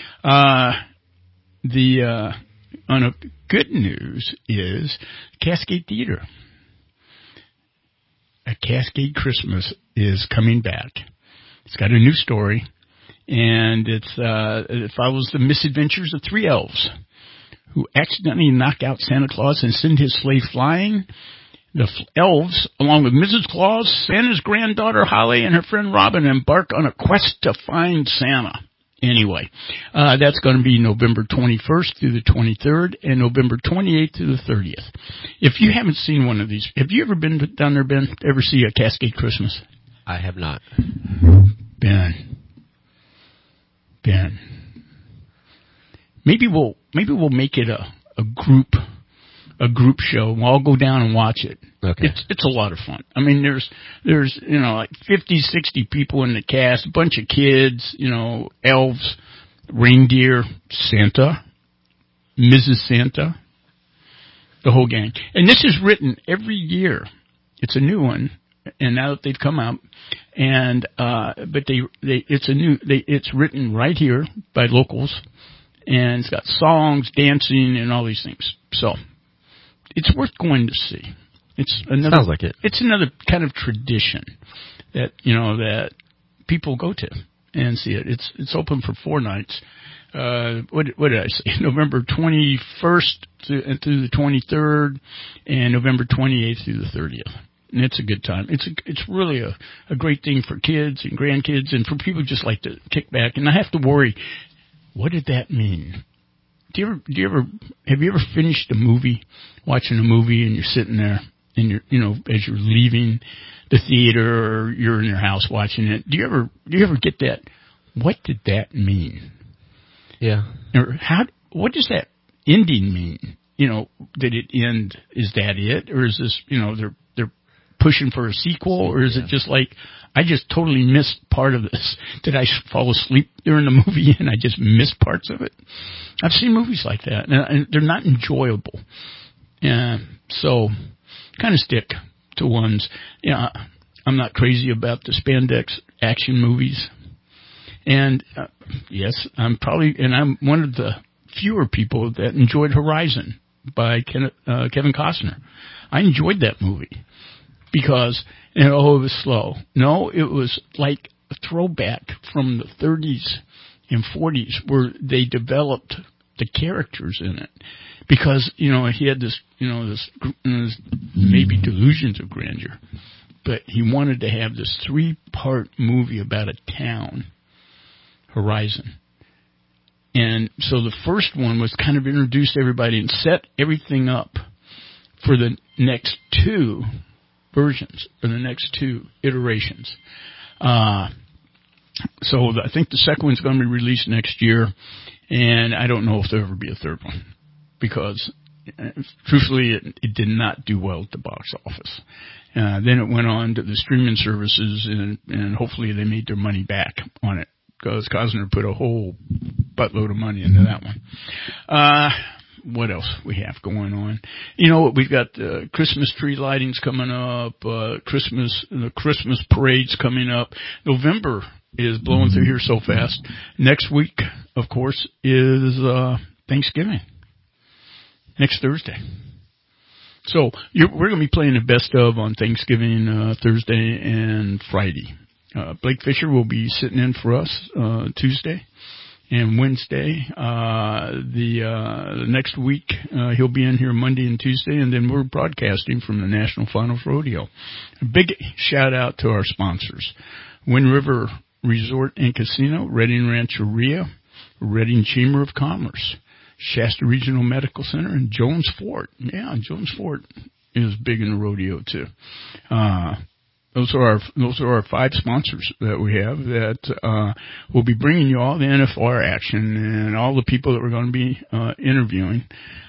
Good news is Cascade Theater. A Cascade Christmas is coming back. It's got a new story, and it follows the misadventures of 3 elves who accidentally knock out Santa Claus and send his sleigh flying. The elves, along with Mrs. Claus, Santa's granddaughter Holly, and her friend Robin, embark on a quest to find Santa. Anyway, that's going to be November 21st through the 23rd and November 28th through the 30th. If you haven't seen one of these, have you ever been down there, Ben? Ever see a Cascade Christmas? I have not. Ben. Maybe we'll make it a group show. We'll all go down and watch it. Okay. It's a lot of fun. I mean, there's like 50, 60 people in the cast, a bunch of kids, elves, reindeer, Santa, Mrs. Santa, the whole gang. And this is written every year. It's a new one, and now that they've come out, and but it's written right here by locals, and it's got songs, dancing, and all these things. So it's worth going to see. Sounds like it. It's another kind of tradition that that people go to and see it. It's open for 4 nights. What did I say? November 21st through the 23rd, and November 28th through the 30th. And it's a good time. It's really a great thing for kids and grandkids, and for people who just like to kick back and not have to worry. What did that mean? Have you ever finished watching a movie, and you're sitting there, and as you're leaving the theater, or you're in your house watching it? Do you ever get that? What did that mean? Yeah. Or what does that ending mean? Did it end? Is that it? Or is this, they're pushing for a sequel? Or is it just like, I just totally missed part of this? Did I fall asleep during the movie and I just missed parts of it? I've seen movies like that, and they're not enjoyable. So kind of stick to ones. I'm not crazy about the spandex action movies. And yes, I'm one of the fewer people that enjoyed Horizon by Kevin Costner. I enjoyed that movie because it was slow. No, it was like a throwback from the 30s and 40s where they developed the characters in it. Because, he had this maybe delusions of grandeur, but he wanted to have this 3-part movie about a town, Horizon. And so the first one was kind of introduced everybody and set everything up for the next 2 versions, or the next 2 iterations. So I think the second one's going to be released next year, and I don't know if there'll ever be a third one, because truthfully it did not do well at the box office. Then it went on to the streaming services, and hopefully they made their money back on it, because Costner put a whole buttload of money into that one. What else we have going on? We've got Christmas tree lightings coming up, the Christmas parades coming up. November is blowing through here so fast. Next week, of course, is Thanksgiving. Next Thursday. So we're going to be playing the best of on Thanksgiving Thursday and Friday. Blake Fisher will be sitting in for us Tuesday and Wednesday. The next week he'll be in here Monday and Tuesday, and then we're broadcasting from the National Finals Rodeo. A big shout out to our sponsors: Wind River Resort and Casino, Redding Rancheria, Redding Chamber of Commerce, Shasta Regional Medical Center, and Jones Fort. Yeah, Jones Fort is big in the rodeo too. Those are our 5 sponsors that we have that will be bringing you all the NFR action and all the people that we're going to be interviewing.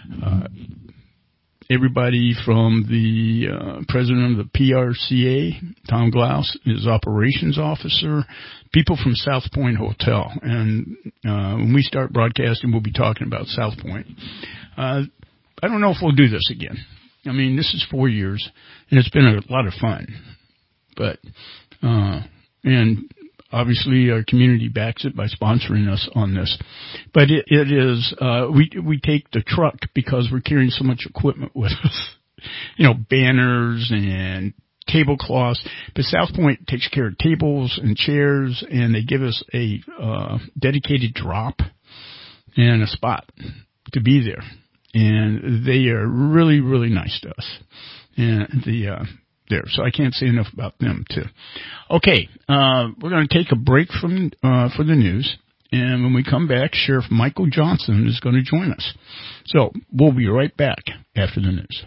Everybody from the president of the PRCA, Tom Glaus, his operations officer, people from South Point Hotel. And when we start broadcasting, we'll be talking about South Point. I don't know if we'll do this again. I mean, this is 4 years, and it's been a lot of fun. But, and obviously our community backs it by sponsoring us on this. But it is, we take the truck because we're carrying so much equipment with us. Banners and tablecloths. But South Point takes care of tables and chairs, and they give us a dedicated drop and a spot to be there. And they are really, really nice to us. and there. So I can't say enough about them too. Okay, we're going to take a break from for the news, and when we come back, Sheriff Michael Johnson is going to join us. So we'll be right back after the news.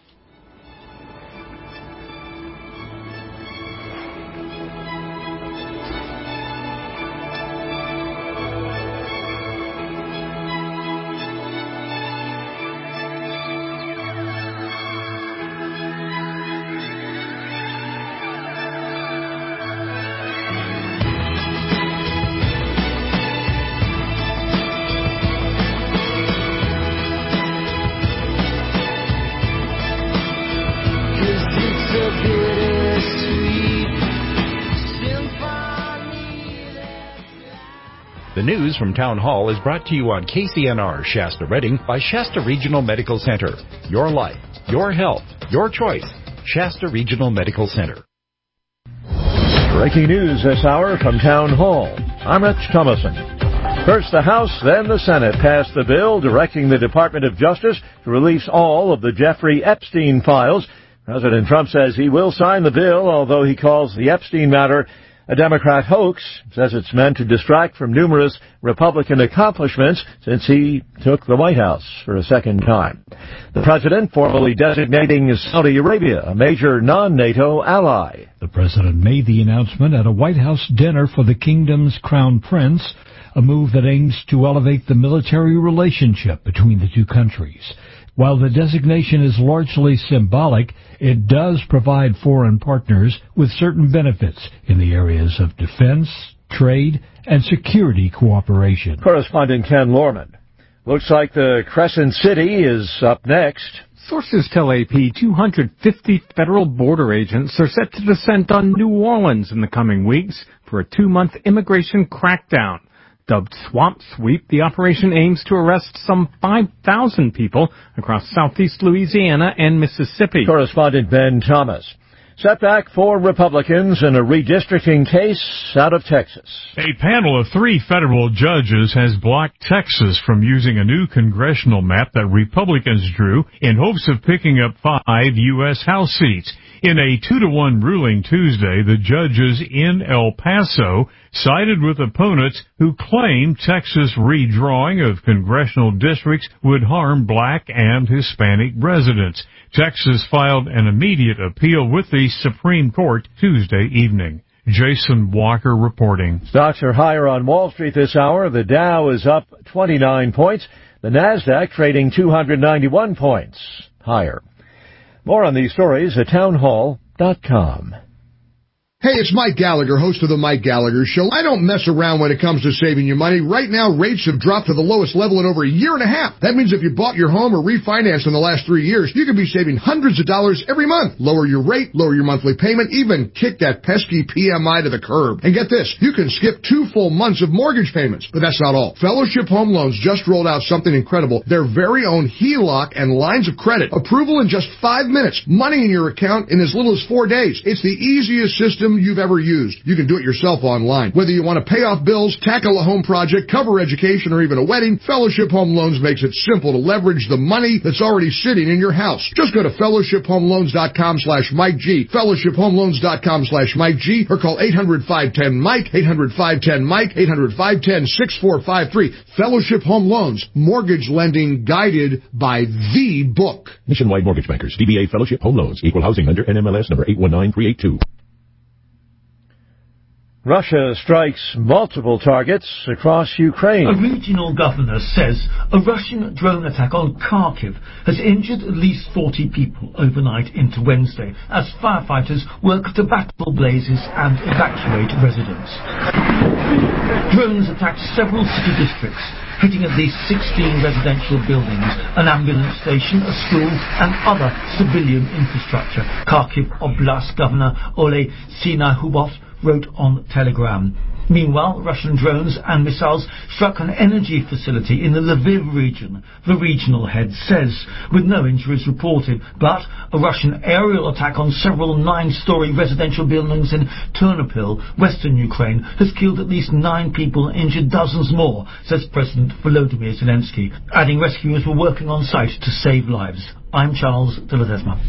The news from Town Hall is brought to you on KCNR Shasta Redding by Shasta Regional Medical Center. Your life, your health, your choice. Shasta Regional Medical Center. Breaking news this hour from Town Hall. I'm Rich Thomason. First the House, then the Senate passed the bill directing the Department of Justice to release all of the Jeffrey Epstein files. President Trump says he will sign the bill, although he calls the Epstein matter a Democrat hoax, says it's meant to distract from numerous Republican accomplishments since he took the White House for a second time. The president formally designating Saudi Arabia a major non-NATO ally. The president made the announcement at a White House dinner for the kingdom's crown prince, a move that aims to elevate the military relationship between the two countries. While the designation is largely symbolic, it does provide foreign partners with certain benefits in the areas of defense, trade, and security cooperation. Correspondent Ken Lorman. Looks like the Crescent City is up next. Sources tell AP 250 federal border agents are set to descend on New Orleans in the coming weeks for a 2-month immigration crackdown. Dubbed Swamp Sweep, the operation aims to arrest some 5,000 people across southeast Louisiana and Mississippi. Correspondent Ben Thomas. Setback for Republicans in a redistricting case out of Texas. A panel of 3 federal judges has blocked Texas from using a new congressional map that Republicans drew in hopes of picking up 5 U.S. House seats. In a 2-1 ruling Tuesday, the judges in El Paso sided with opponents who claimed Texas redrawing of congressional districts would harm black and Hispanic residents. Texas filed an immediate appeal with the Supreme Court Tuesday evening. Jason Walker reporting. Stocks are higher on Wall Street this hour. The Dow is up 29 points. The Nasdaq trading 291 points higher. More on these stories at townhall.com. Hey, it's Mike Gallagher, host of the Mike Gallagher Show. I don't mess around when it comes to saving you money. Right now, rates have dropped to the lowest level in over a year and a half. That means if you bought your home or refinanced in the last 3 years, you could be saving hundreds of dollars every month. Lower your rate, lower your monthly payment, even kick that pesky PMI to the curb. And get this, you can skip 2 full months of mortgage payments. But that's not all. Fellowship Home Loans just rolled out something incredible. Their very own HELOC and lines of credit. Approval in just 5 minutes. Money in your account in as little as 4 days. It's the easiest system you've ever used. You can do it yourself online. Whether you want to pay off bills, tackle a home project, cover education, or even a wedding, Fellowship Home Loans makes it simple to leverage the money that's already sitting in your house. Just go to fellowshiphomeloans.com/Mike G, fellowshiphomeloans.com/Mike G, or call 800-510-MIKE, 800-510-MIKE, 800-510-6453. Fellowship Home Loans, mortgage lending guided by the book. Nationwide Mortgage Bankers, DBA Fellowship Home Loans, Equal Housing Lender, NMLS number 819382. Russia strikes multiple targets across Ukraine. A regional governor says a Russian drone attack on Kharkiv has injured at least 40 people overnight into Wednesday as firefighters work to battle blazes and evacuate residents. Drones attacked several city districts, hitting at least 16 residential buildings, an ambulance station, a school, and other civilian infrastructure. Kharkiv Oblast Governor Oleh Sinahubov wrote on Telegram. Meanwhile, Russian drones and missiles struck an energy facility in the Lviv region, the regional head says, with no injuries reported. But a Russian aerial attack on several 9-story residential buildings in Ternopil, western Ukraine, has killed at least 9 people and injured dozens more, says President Volodymyr Zelensky, adding rescuers were working on site to save lives. I'm Charles de Ledesma.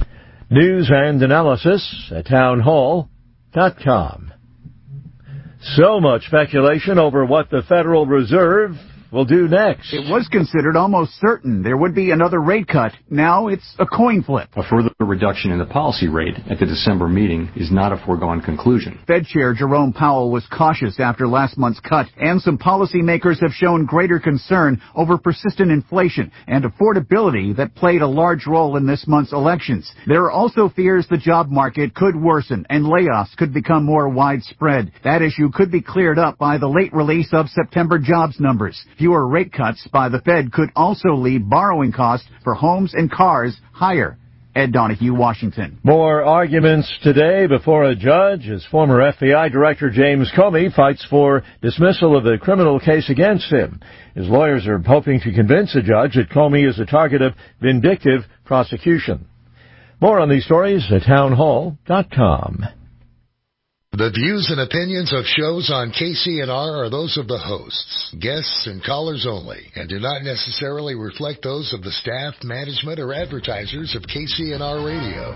News and analysis at townhall.com. So much speculation over what the Federal Reserve will do next. It was considered almost certain there would be another rate cut. Now it's a coin flip. A further reduction in the policy rate at the December meeting is not a foregone conclusion. Fed Chair Jerome Powell was cautious after last month's cut, and some policymakers have shown greater concern over persistent inflation and affordability that played a large role in this month's elections. There are also fears the job market could worsen and layoffs could become more widespread. That issue could be cleared up by the late release of September jobs numbers. Fewer rate cuts by the Fed could also leave borrowing costs for homes and cars higher. Ed Donahue, Washington. More arguments today before a judge as former FBI Director James Comey fights for dismissal of the criminal case against him. His lawyers are hoping to convince a judge that Comey is a target of vindictive prosecution. More on these stories at townhall.com. The views and opinions of shows on KCNR are those of the hosts, guests, and callers only, and do not necessarily reflect those of the staff, management, or advertisers of KCNR Radio.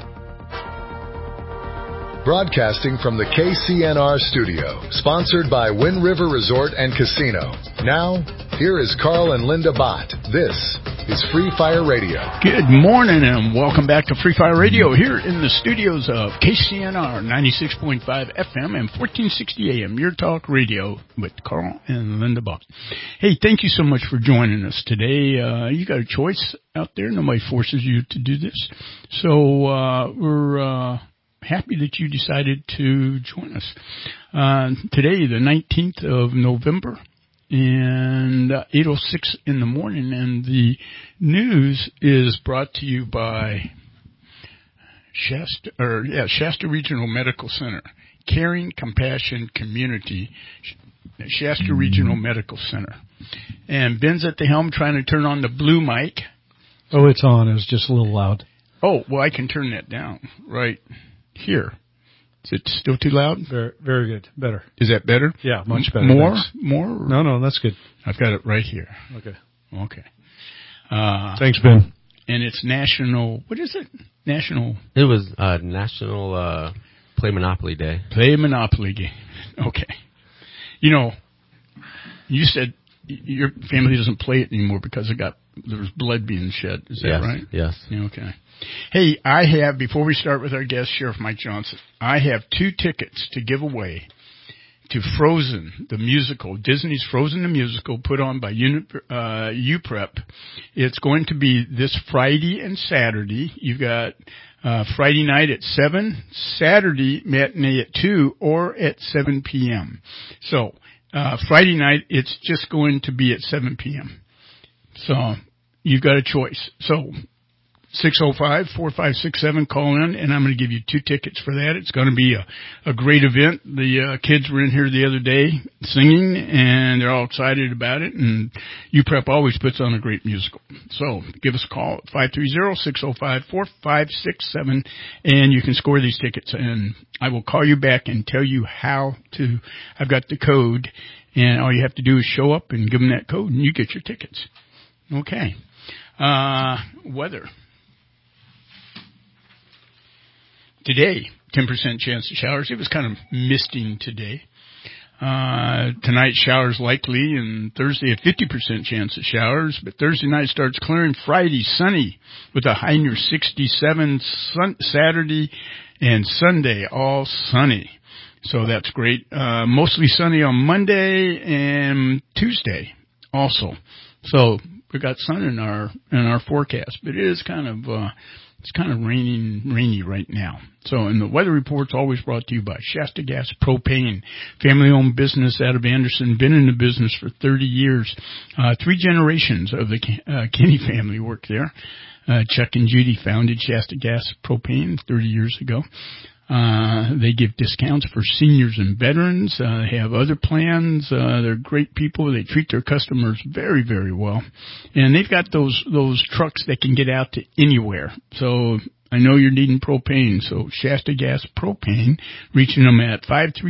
Broadcasting from the KCNR studio, sponsored by Wind River Resort and Casino. Now, here is Carl and Linda Bott. This is Free Fire Radio. Good morning and welcome back to Free Fire Radio here in the studios of KCNR 96.5 FM and 1460 AM, Your Talk Radio with Carl and Linda Bott. Hey, thank you so much for joining us today. You got a choice out there. Nobody forces you to do this. So we're happy that you decided to join us. Today, the 19th of November, and 8:06 in the morning, and the news is brought to you by Shasta Regional Medical Center. Caring, Compassion, Community, Shasta Regional Medical Center. And Ben's at the helm trying to turn on the blue mic. Oh, it's on. It was just a little loud. Oh, well, I can turn that down right here. Is it still too loud? Very, very good. Better. Is that better? Yeah, much better. More? Thanks. More? No, that's good. I've got it right here. Okay. Thanks, Ben. And it's National, what is it? National. It was National Play Monopoly Day. Play Monopoly Day. Okay. You know, you said your family doesn't play it anymore because there was blood being shed. Is that right? Yes. Yeah, okay. Hey, I have, before we start with our guest, Sheriff Mike Johnson, I have 2 tickets to give away to Frozen, the musical, Disney's Frozen the musical, put on by UPrep. It's going to be this Friday and Saturday. You've got Friday night at 7, Saturday matinee at 2, or at 7 p.m. So Friday night, it's just going to be at 7 p.m. So you've got a choice. So 605-4567, call in, and I'm going to give you 2 tickets for that. It's going to be a great event. The kids were in here the other day singing, and they're all excited about it, and UPrep always puts on a great musical. So give us a call at 530-605-4567, and you can score these tickets, and I will call you back and tell you how to. I've got the code, and all you have to do is show up and give them that code, and you get your tickets. Okay. Weather. Today, 10% chance of showers. It was kind of misting today. Tonight, showers likely, and Thursday, a 50% chance of showers. But Thursday night starts clearing. Friday, sunny with a high near 67. Saturday and Sunday, all sunny. So that's great. Mostly sunny on Monday and Tuesday also. So we got sun in our forecast, but it is kind of rainy right now. So, and the weather report's always brought to you by Shasta Gas Propane, family-owned business out of Anderson, been in the business for 30 years. 3 generations of the Kinney family worked there. Chuck and Judy founded Shasta Gas Propane 30 years ago. They give discounts for seniors and veterans. They have other plans. They're great people. They treat their customers very, very well. And they've got those trucks that can get out to anywhere. So I know you're needing propane. So Shasta Gas Propane, reaching them at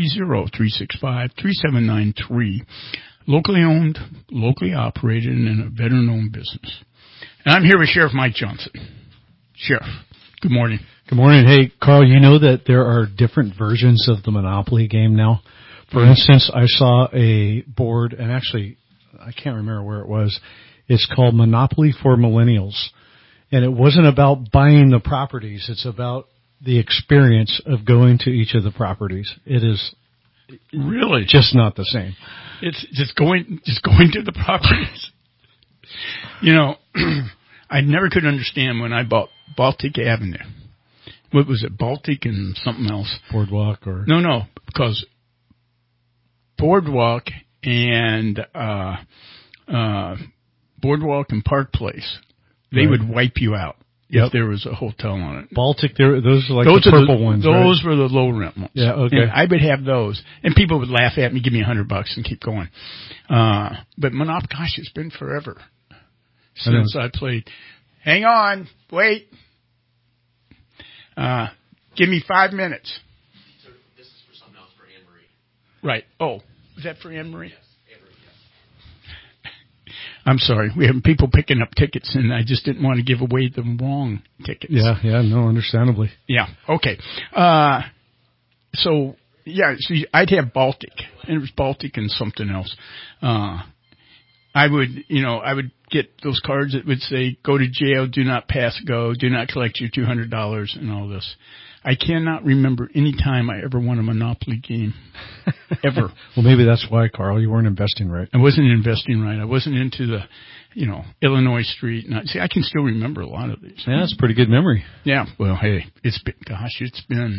530-365-3793. Locally owned, locally operated, and a veteran-owned business. And I'm here with Sheriff Mike Johnson. Sheriff, Good morning. Good morning. Hey, Carl, you know that there are different versions of the Monopoly game now? For instance, I saw a board, and actually, I can't remember where it was. It's called Monopoly for Millennials. And it wasn't about buying the properties. It's about the experience of going to each of the properties. It is really just not the same. It's just going to the properties. You know, I never could understand when I bought Baltic Avenue. What was it, Baltic and something else? Boardwalk or? No, because Boardwalk and Park Place, they would wipe you out if there was a hotel on it. Baltic, those are like the purple ones, Those were the low rent ones. Yeah, okay. And I would have those, and people would laugh at me, give me $100 and keep going. But Monopoly, gosh, it's been forever since I played. Hang on, wait. Give me 5 minutes. So this is for something else for Anne Marie. Right. Oh, was that for Anne Marie? Yes, Anne Marie, yes. I'm sorry. We have people picking up tickets, and I just didn't want to give away the wrong tickets. Yeah, no, understandably. Yeah, okay. So I'd have Baltic, and it was Baltic and something else. I would get those cards that would say, go to jail, do not pass go, do not collect your $200 and all this. I cannot remember any time I ever won a Monopoly game. Ever. Well, maybe that's why, Carl, you weren't investing right. I wasn't investing right. I wasn't into the, Illinois Street. See, I can still remember a lot of these. Yeah, that's a pretty good memory. Yeah. Well, hey, it's been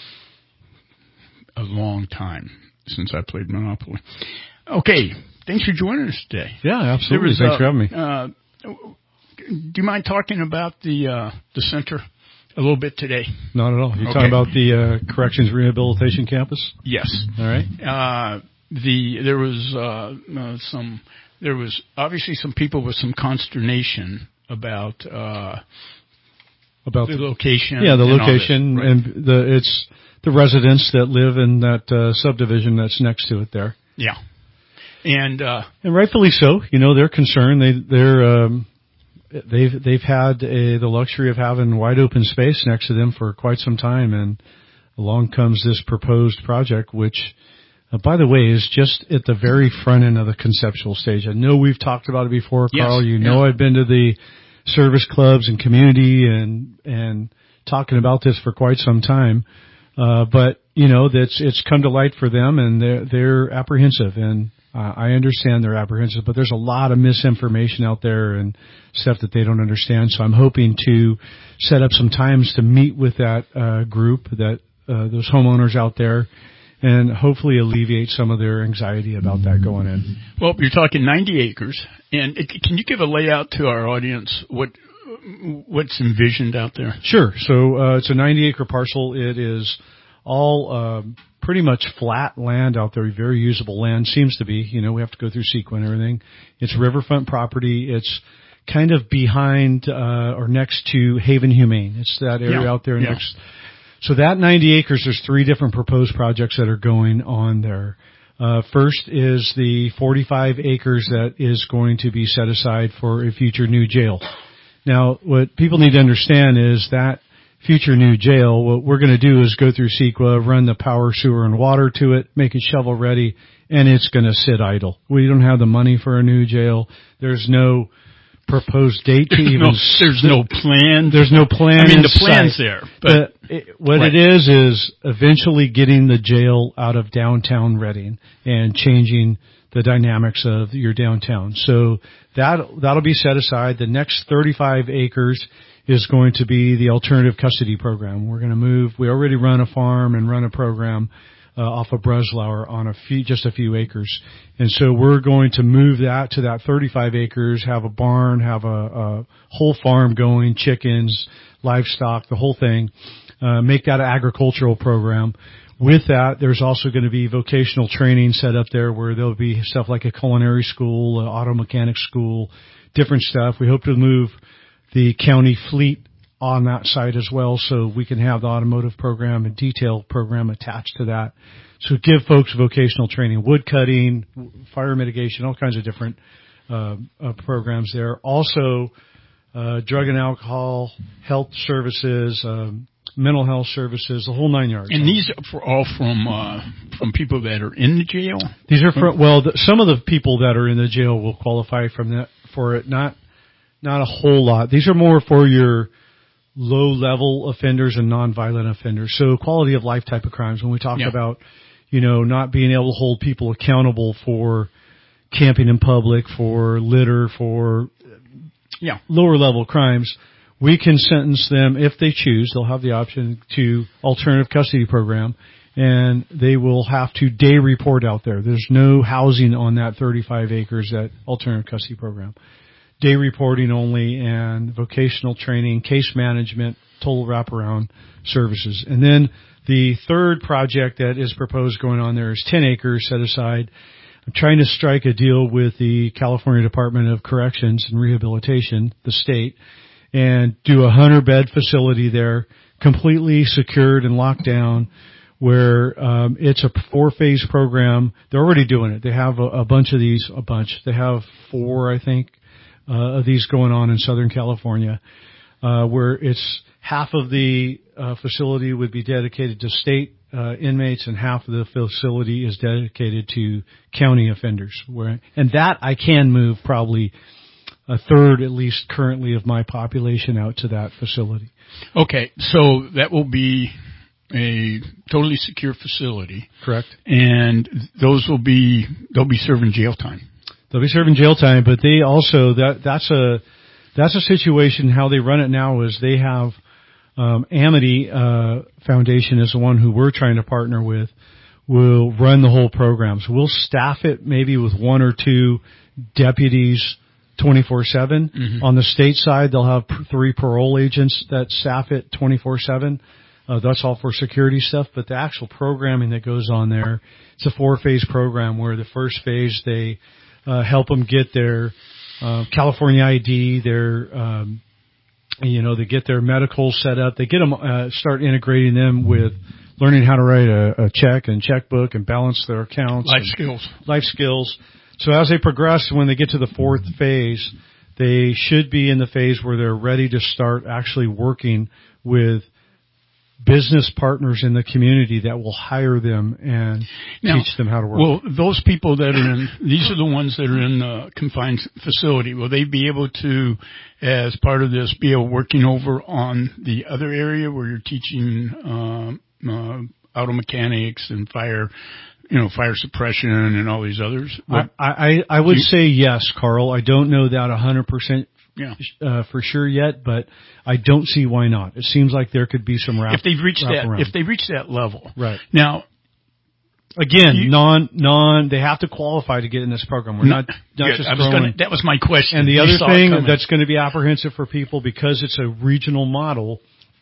a long time since I played Monopoly. Okay. Thanks for joining us today. Yeah, absolutely. Thanks for having me. Do you mind talking about the center a little bit today? Not at all. You're talking about the Corrections Rehabilitation Campus? Yes. All right. There was obviously some people with some consternation about the location. Yeah, the location right. And it's the residents that live in that subdivision that's next to it there. Yeah. And rightfully so. They're concerned. They've had the luxury of having wide open space next to them for quite some time, and along comes this proposed project, which, by the way, is just at the very front end of the conceptual stage. I know we've talked about it before, Carl. Yes. I've been to the service clubs and community and talking about this for quite some time. But it's come to light for them, and they're apprehensive, and I understand they're apprehensive, but there's a lot of misinformation out there and stuff that they don't understand. So I'm hoping to set up some times to meet with that group, those homeowners out there, and hopefully alleviate some of their anxiety about that going in. Well, you're talking 90 acres, and can you give a layout to our audience? What's envisioned out there? Sure. So it's a 90-acre parcel. It is all pretty much flat land out there, very usable land, seems to be. We have to go through CEQA and everything. It's riverfront property. It's kind of behind or next to Haven Humane. It's that area out there next. So that 90 acres, there's 3 different proposed projects that are going on there. First is the 45 acres that is going to be set aside for a future new jail. Now, what people need to understand is that future new jail, what we're going to do is go through CEQA, run the power, sewer, and water to it, make it shovel ready, and it's going to sit idle. We don't have the money for a new jail. There's no proposed date to even... There's no plan. There's no plan. I mean, the plan's there. But it is eventually getting the jail out of downtown Reading and changing the dynamics of your downtown. So that'll be set aside. The next 35 acres is going to be the alternative custody program. We're going to move. We already run a farm and run a program off of Breslauer on just a few acres. And so we're going to move that to that 35 acres, have a barn, have a whole farm going, chickens, livestock, the whole thing, make that an agricultural program. With that, there's also going to be vocational training set up there where there'll be stuff like a culinary school, an auto mechanic school, different stuff. We hope to move the county fleet on that site as well, so we can have the automotive program and detail program attached to that. So give folks vocational training, wood cutting, fire mitigation, all kinds of different programs there. Also, drug and alcohol, health services, mental health services, the whole 9 yards. And these are all from people that are in the jail? These are some of the people that are in the jail will qualify for it, not a whole lot. These are more for your low-level offenders and nonviolent offenders. So quality of life type of crimes. When we talk about, not being able to hold people accountable for camping in public, for litter, for lower-level crimes, we can sentence them if they choose. They'll have the option to alternative custody program, and they will have to day report out there. There's no housing on that 35 acres, that alternative custody program. Day reporting only, and vocational training, case management, total wraparound services. And then the third project that is proposed going on there is 10 acres set aside. I'm trying to strike a deal with the California Department of Corrections and Rehabilitation, the state, and do a 100-bed facility there, completely secured and locked down, where it's a 4-phase program. They're already doing it. They have a bunch of these, They have 4, I think, of these going on in Southern California, where it's half of the facility would be dedicated to state inmates, and half of the facility is dedicated to county offenders. And that I can move probably a third, at least currently, of my population out to that facility. Okay, so that will be a totally secure facility. Correct. And they'll be serving jail time. They'll be serving jail time, but they also, that's a situation. How they run it now is they have, Amity, Foundation is the one who we're trying to partner with, will run the whole program. So we'll staff it maybe with 1 or 2 deputies 24/7. Mm-hmm. On the state side, they'll have 3 parole agents that staff it 24/7. That's all for security stuff, but the actual programming that goes on there, it's a 4-phase program where the first phase they help them get their California ID, they get their medical set up. They get them start integrating them with learning how to write a check and checkbook and balance their accounts. Life skills. So as they progress, when they get to the 4th phase, they should be in the phase where they're ready to start actually working with business partners in the community that will hire them and teach them how to work. Well, those people that are these are the ones that are in the confined facility. Will they be able to, as part of this, be working over on the other area where you're teaching auto mechanics and fire suppression and all these others? I would say yes, Carl. I don't know that 100% for sure yet, but I don't see why not. It seems like there could be some if they've reached that level. Right. Now, again, they have to qualify to get in this program. We're not just throwing. That was my question. And the other thing that's going to be apprehensive for people, because it's a regional model,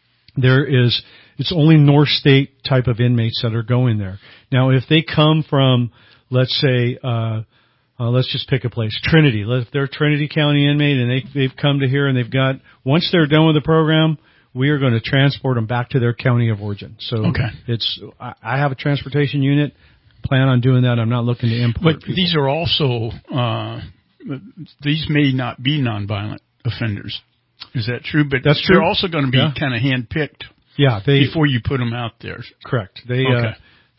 it's only North State type of inmates that are going there. Now, if they come from, let's say, let's just pick a place, Trinity. If they're a Trinity County inmate and they've come to here and once they're done with the program, we are going to transport them back to their county of origin. So I have a transportation unit, plan on doing that. I'm not looking to import. But people. These are also, these may not be nonviolent offenders. Is that true? But that's true. They're also going to be kind of handpicked. Yeah, before you put them out there. Correct. There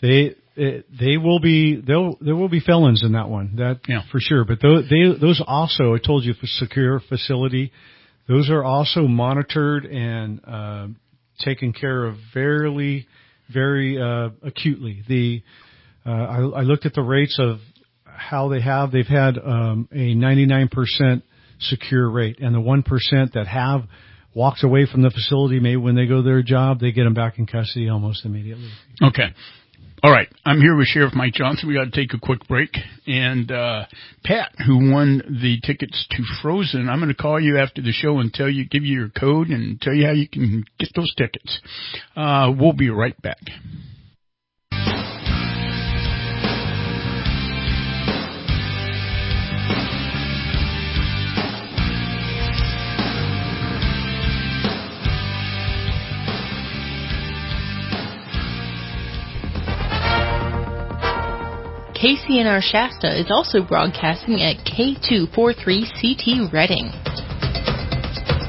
will be felons in that one. For sure. But those also, I told you, for secure facility, those are also monitored and taken care of very, very acutely. I looked at the rates of how they've had a 99% secure rate, and the 1% that have walked away from the facility, maybe when they go to their job, they get them back in custody almost immediately. Okay. All right. I'm here with Sheriff Mike Johnson. We got to take a quick break. And Pat, who won the tickets to Frozen, I'm going to call you after the show and give you your code and tell you how you can get those tickets. We'll be right back. KCNR Shasta is also broadcasting at K243CT Redding.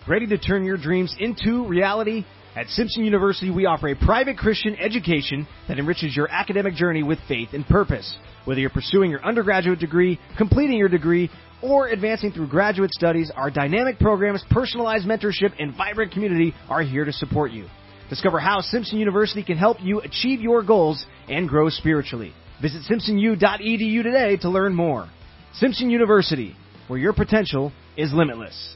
Ready to turn your dreams into reality? At Simpson University, we offer a private Christian education that enriches your academic journey with faith and purpose. Whether you're pursuing your undergraduate degree, completing your degree, or advancing through graduate studies, our dynamic programs, personalized mentorship, and vibrant community are here to support you. Discover how Simpson University can help you achieve your goals and grow spiritually. Visit simpsonu.edu today to learn more. Simpson University, where your potential is limitless.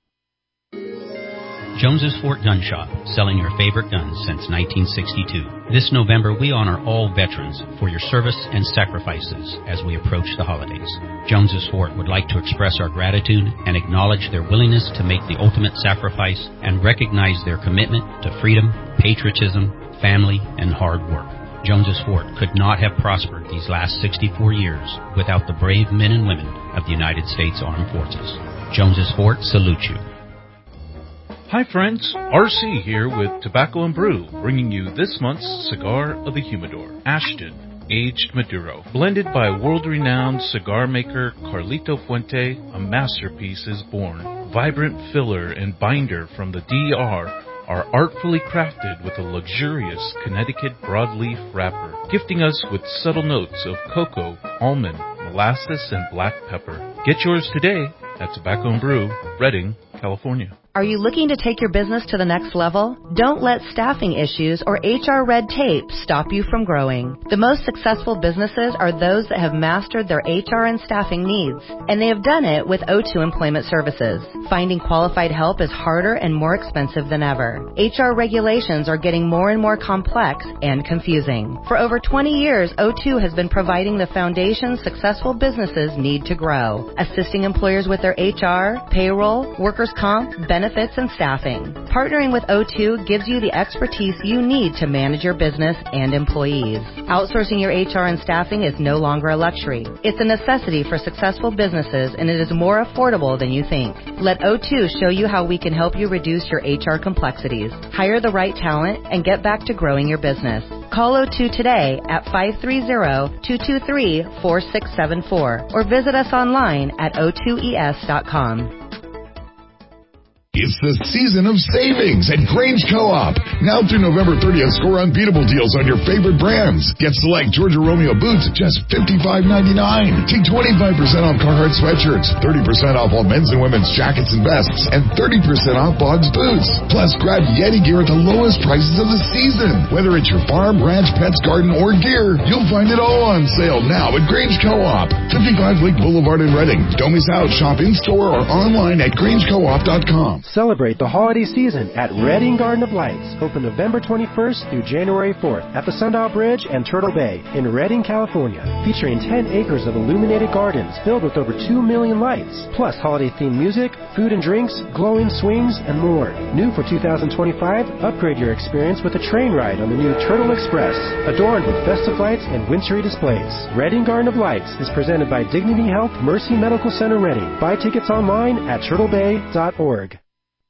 Jones's Fort Gun Shop, selling your favorite guns since 1962. This November, we honor all veterans for your service and sacrifices as we approach the holidays. Jones's Fort would like to express our gratitude and acknowledge their willingness to make the ultimate sacrifice and recognize their commitment to freedom, patriotism, family, and hard work. Jones's Fort could not have prospered these last 64 years without the brave men and women of the United States Armed Forces. Jones's Fort salutes you. Hi friends, RC here with Tobacco and Brew, bringing you this month's Cigar of the Humidor, Ashton Aged Maduro. Blended by world-renowned cigar maker Carlito Fuente, a masterpiece is born. Vibrant filler and binder from the DR are artfully crafted with a luxurious Connecticut broadleaf wrapper, gifting us with subtle notes of cocoa, almond, molasses, and black pepper. Get yours today at Tobacco and Brew, Redding, California. Are you looking to take your business to the next level? Don't let staffing issues or HR red tape stop you from growing. The most successful businesses are those that have mastered their HR and staffing needs, and they have done it with O2 Employment Services. Finding qualified help is harder and more expensive than ever. HR regulations are getting more and more complex and confusing. For over 20 years, O2 has been providing the foundation successful businesses need to grow, assisting employers with their HR, payroll, workers' comp, benefits, and staffing. Partnering with O2 gives you the expertise you need to manage your business and employees. Outsourcing your HR and staffing is no longer a luxury. It's a necessity for successful businesses, and it is more affordable than you think. Let O2 show you how we can help you reduce your HR complexities, hire the right talent, and get back to growing your business. Call O2 today at 530-223-4674 or visit us online at o2es.com. It's the season of savings at Grange Co-op. Now through November 30th, score unbeatable deals on your favorite brands. Get select Georgia Romeo boots at just $55.99. Take 25% off Carhartt sweatshirts, 30% off all men's and women's jackets and vests, and 30% off Boggs boots. Plus, grab Yeti gear at the lowest prices of the season. Whether it's your farm, ranch, pets, garden, or gear, you'll find it all on sale now at Grange Co-op. 55 Lake Boulevard in Redding. Don't miss out. Shop in-store or online at GrangeCoop.com. Celebrate the holiday season at Redding Garden of Lights, open November 21st through January 4th at the Sundial Bridge and Turtle Bay in Redding, California, featuring 10 acres of illuminated gardens filled with over 2 million lights, plus holiday-themed music, food and drinks, glowing swings, and more. New for 2025, upgrade your experience with a train ride on the new Turtle Express, adorned with festive lights and wintry displays. Redding Garden of Lights is presented by Dignity Health Mercy Medical Center Redding. Buy tickets online at turtlebay.org.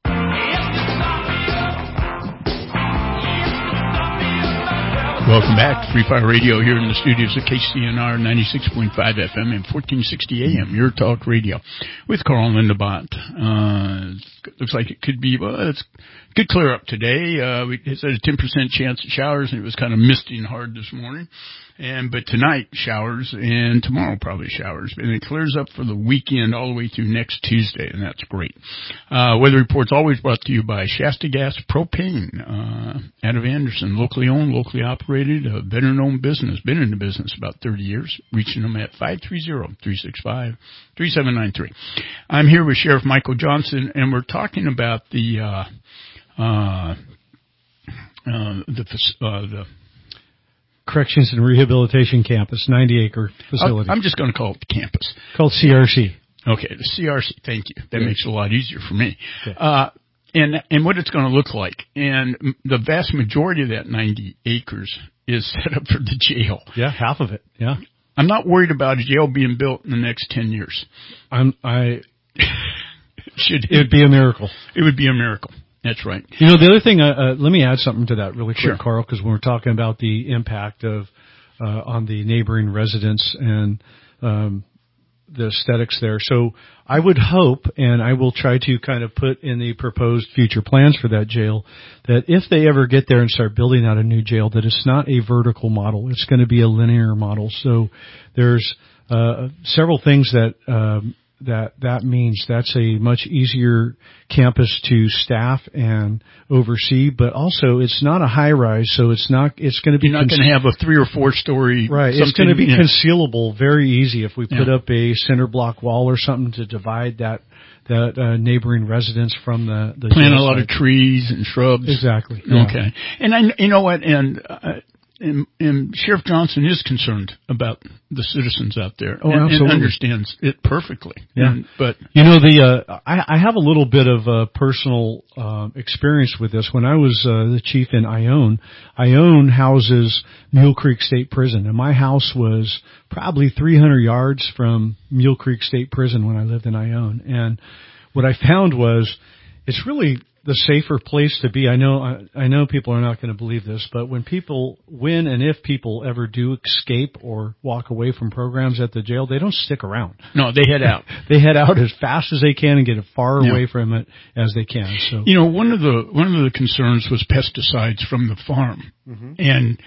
Welcome back to Free Fire Radio here in the studios of KCNR 96.5 FM and 1460 AM, Your Talk Radio, with Carl and Linda Bott. Looks like it could be, it could clear up today. It said a 10% chance of showers, and it was kind of misty and hard this morning. But tonight, showers, and tomorrow probably showers. And it clears up for the weekend all the way through next Tuesday, and that's great. Weather report's always brought to you by Shasta Gas Propane, out of Anderson. Locally owned, locally operated, a veteran-owned business. Been in the business about 30 years. Reaching them at 530-365-3793. I'm here with Sheriff Michael Johnson, and we're talking about the Corrections and Rehabilitation Campus, 90-acre facility. I'm just going to call it the campus. Called CRC. Okay, the CRC. Thank you. That makes it a lot easier for me. Okay. And what it's going to look like. And the vast majority of that 90 acres is set up for the jail. Yeah, half of it. Yeah. I'm not worried about a jail being built in the next 10 years. It would be a miracle. It would be a miracle. That's right. You know, the other thing, let me add something to that really quick, Sure. Carl, because when we're talking about the impact of on the neighboring residents and the aesthetics there. So I would hope, and I will try to kind of put in the proposed future plans for that jail, that if they ever get there and start building out a new jail, that it's not a vertical model. It's going to be a linear model. So there's several things that means. That's a much easier campus to staff and oversee, but also it's not a high rise, so it's going to be. You're not going to have a 3 or 4 story. Right. It's going to be concealable very easy if we put up a cinder block wall or something to divide that neighboring residence from the plant a lot of trees and shrubs. Exactly. Yeah. Okay. And you know what? And Sheriff Johnson is concerned about the citizens out there. Oh, absolutely. And understands it perfectly. Yeah. But you know, I have a little bit of personal experience with this. When I was the chief in Ione houses Mule Creek State Prison, and my house was probably 300 yards from Mule Creek State Prison when I lived in Ione. And what I found was it's really the safer place to be. I know people are not going to believe this, but when and if people ever do escape or walk away from programs at the jail, they don't stick around. No, they head out. They head out as fast as they can and get as far away from it as they can. So, you know, one of the concerns was pesticides from the farm. Mm-hmm. And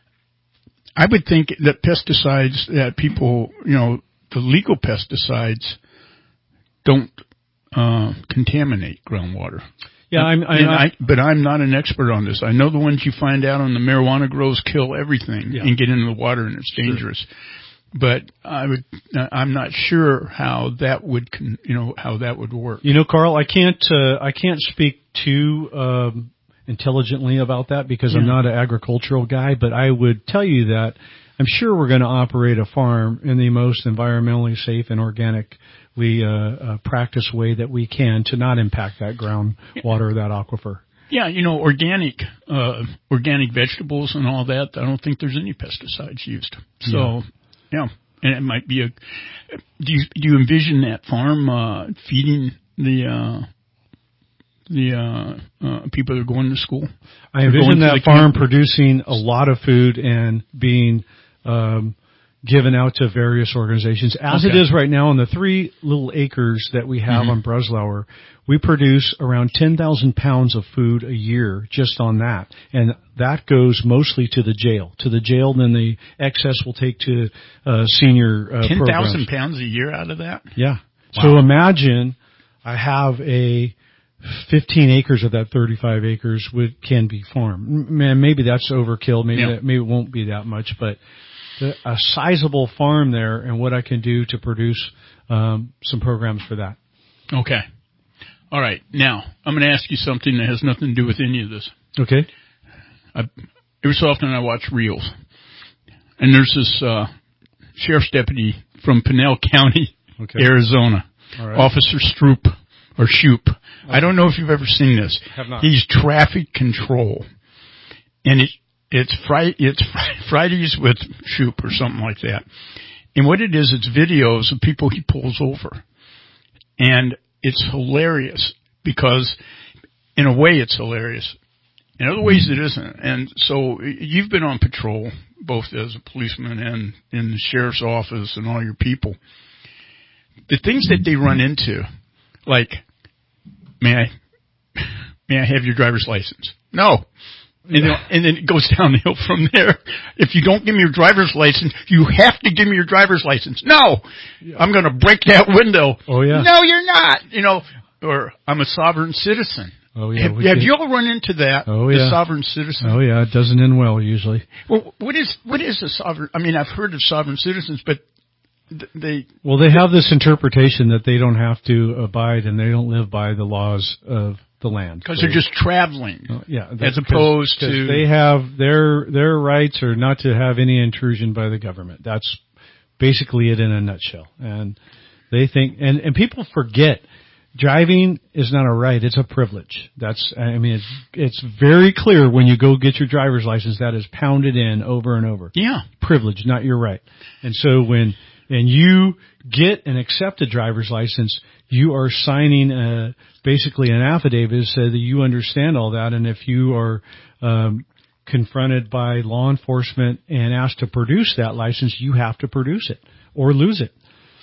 I would think that pesticides that people, you know, the legal pesticides don't contaminate groundwater. Yeah, but I'm not an expert on this. I know the ones you find out on the marijuana grows kill everything and get into the water and it's dangerous. Sure. But I'm not sure how that would work. You know, Carl, I can't speak too intelligently about that because I'm not an agricultural guy, but I would tell you that I'm sure we're going to operate a farm in the most environmentally safe and organically practice way that we can to not impact that groundwater, that aquifer. Yeah, you know, organic vegetables and all that, I don't think there's any pesticides used. So, yeah. And it might be do you envision that farm feeding the people that are going to school? I envision that farm producing a lot of food and being given out to various organizations. As it is right now on the 3 little acres that we have on Breslauer, we produce around 10,000 pounds of food a year just on that. And that goes mostly to the jail. Then the excess will take to senior 10,000 pounds a year out of that? Yeah. Wow. So imagine I have 15 acres of that 35 acres can be farmed. Man, maybe that's overkill. Maybe it won't be that much, but a sizable farm there and what I can do to produce some programs for that. Okay. All right. Now, I'm going to ask you something that has nothing to do with any of this. Okay. Every so often I watch reels. And there's this sheriff's deputy from Pinell County, Arizona, Officer Stroop or Shoop. Okay. I don't know if you've ever seen this. Have not. He's traffic control. And it's Fridays with Shoop or something like that. And what it is, it's videos of people he pulls over. And it's hilarious because in a way it's hilarious. In other ways it isn't. And so you've been on patrol, both as a policeman and in the sheriff's office and all your people. The things that they run into, like, may I have your driver's license? No. And then it goes downhill from there. If you don't give me your driver's license, you have to give me your driver's license. No! Yeah. I'm going to break that window. Oh, yeah. No, you're not. You know, or I'm a sovereign citizen. Oh, yeah. Have you all run into that? Oh, yeah. The sovereign citizen? Oh, yeah. It doesn't end well, usually. Well, what is a sovereign? I mean, I've heard of sovereign citizens, but they have this interpretation that they don't have to abide and they don't live by the laws of the land. Because they're just traveling. As opposed to. They have their rights are not to have any intrusion by the government. That's basically it in a nutshell. And they think, and people forget, driving is not a right, it's a privilege. It's very clear when you go get your driver's license, that is pounded in over and over. Yeah. Privilege, not your right. And so when you get and accept a driver's license, you are signing basically an affidavit so that you understand all that. And if you are confronted by law enforcement and asked to produce that license, you have to produce it or lose it.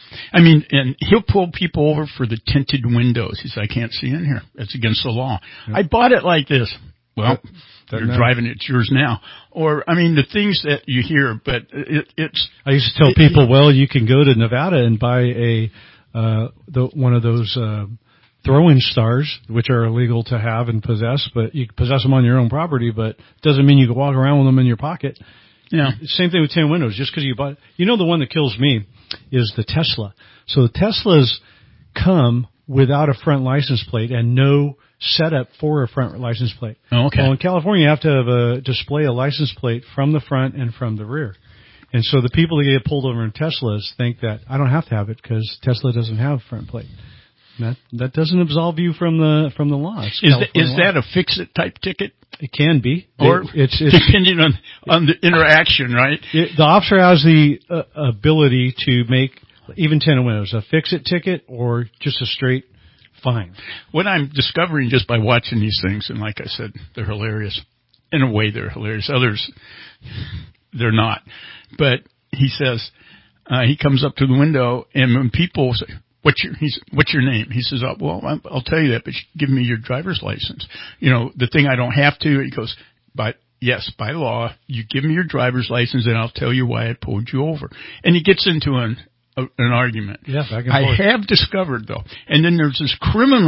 I mean, and he'll pull people over for the tinted windows. He says, I can't see in here. That's against the law. I bought it like this. Well, you're driving it. It's yours now. Or, I mean, the things that you hear, but it's... I used to tell people, well, you can go to Nevada and buy one of those throwing stars, which are illegal to have and possess, but you can possess them on your own property, but it doesn't mean you can walk around with them in your pocket. Yeah. Same thing with tinted windows. Just because you bought... You know, the one that kills me is the Tesla. So the Teslas come without a front license plate and no setup for a front license plate. Oh, okay. Well, in California, you have to have display a license plate from the front and from the rear. And so the people that get pulled over in Teslas think that I don't have to have it because Tesla doesn't have a front plate. That doesn't absolve you from the law. Is that a fix-it type ticket? It can be. Or it's depending on the interaction, right? The officer has the ability to make even tinted windows a fix-it ticket or just a straight fine. What I'm discovering just by watching these things, and like I said, they're hilarious. In a way, they're hilarious. Others, they're not. But he says, he comes up to the window, and when people say, what's your name? He says, well, I'll tell you that, but give me your driver's license. You know, the thing I don't have to. He goes, yes, by law, you give me your driver's license, and I'll tell you why I pulled you over. And he gets into an argument. Yeah, back and forth. I have discovered, though, and then there's this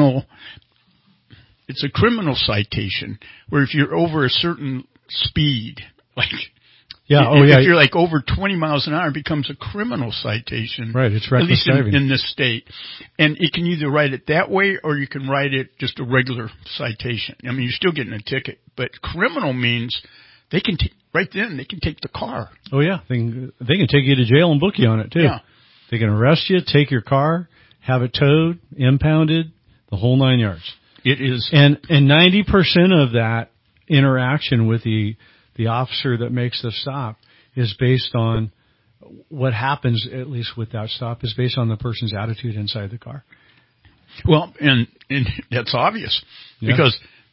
it's a criminal citation where if you're over a certain speed, like... Yeah. If you're like over 20 miles an hour, it becomes a criminal citation. Right. It's reckless driving. At least driving in this state. And you can either write it that way or you can write it just a regular citation. I mean, you're still getting a ticket, but criminal means they can right then they can take the car. Oh yeah. They can take you to jail and book you on it too. Yeah. They can arrest you, take your car, have it towed, impounded, the whole 9 yards. It is. And 90% of that interaction with the officer that makes the stop is based on what happens, at least with that stop, is based on the person's attitude inside the car. Well, and that's obvious because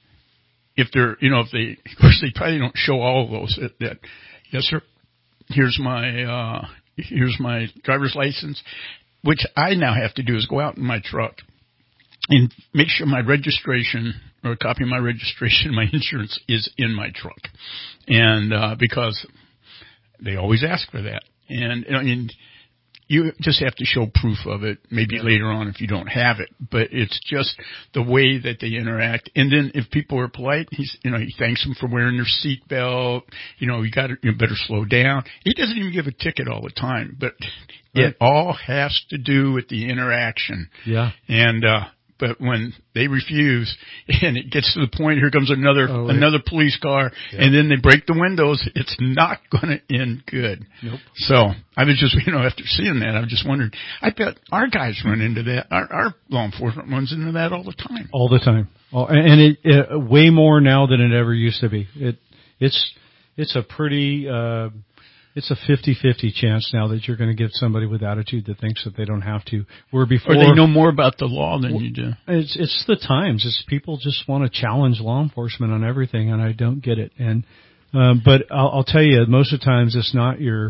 if they're, of course they probably don't show all of those that yes, sir, here's my driver's license, which I now have to do is go out in my truck and make sure my registration or a copy of my registration, my insurance is in my truck. And, because they always ask for that. And you just have to show proof of it, maybe later on if you don't have it, but it's just the way that they interact. And then if people are polite, he thanks them for wearing their seatbelt. You better slow down. He doesn't even give a ticket all the time, but it all has to do with the interaction. Yeah. And, but when they refuse and it gets to the point, here comes another police car and then they break the windows, it's not going to end good. Nope. So I was just, after seeing that, I was just wondering, I bet our guys run into that. Our law enforcement runs into that all the time. All the time. And it way more now than it ever used to be. It's a pretty, it's a 50-50 chance now that you're going to get somebody with attitude that thinks that they don't have to. Where before, or they know more about the law than you do. It's the times. It's people just want to challenge law enforcement on everything, and I don't get it. And but I'll tell you, most of the times it's not your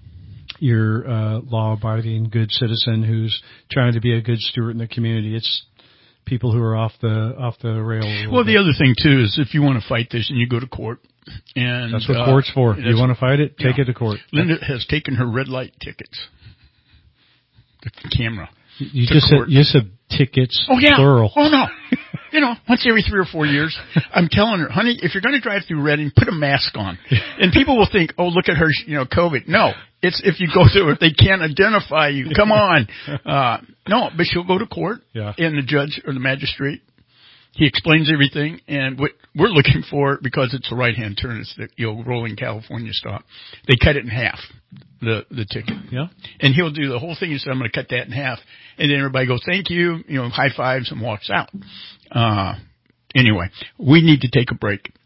law-abiding good citizen who's trying to be a good steward in the community. It's people who are off the rail. Well, the other thing too is if you want to fight this and you go to court. And that's what court's for. You want to fight it? Take it to court. Linda has taken her red light tickets. The camera. You said tickets. Oh yeah. Plural. Oh no. Once every 3 or 4 years, I'm telling her, honey, if you're going to drive through Redding, put a mask on. And people will think, oh, look at her, COVID. No, it's if you go through it, they can't identify you. Come on. No, but she'll go to court. Yeah. And the judge or the magistrate. He explains everything, and what we're looking for, because it's a right-hand turn, it's the rolling California stop. They cut it in half, the ticket. Yeah. And he'll do the whole thing. He said, I'm going to cut that in half. And then everybody goes, thank you, high fives and walks out. Anyway, we need to take a break.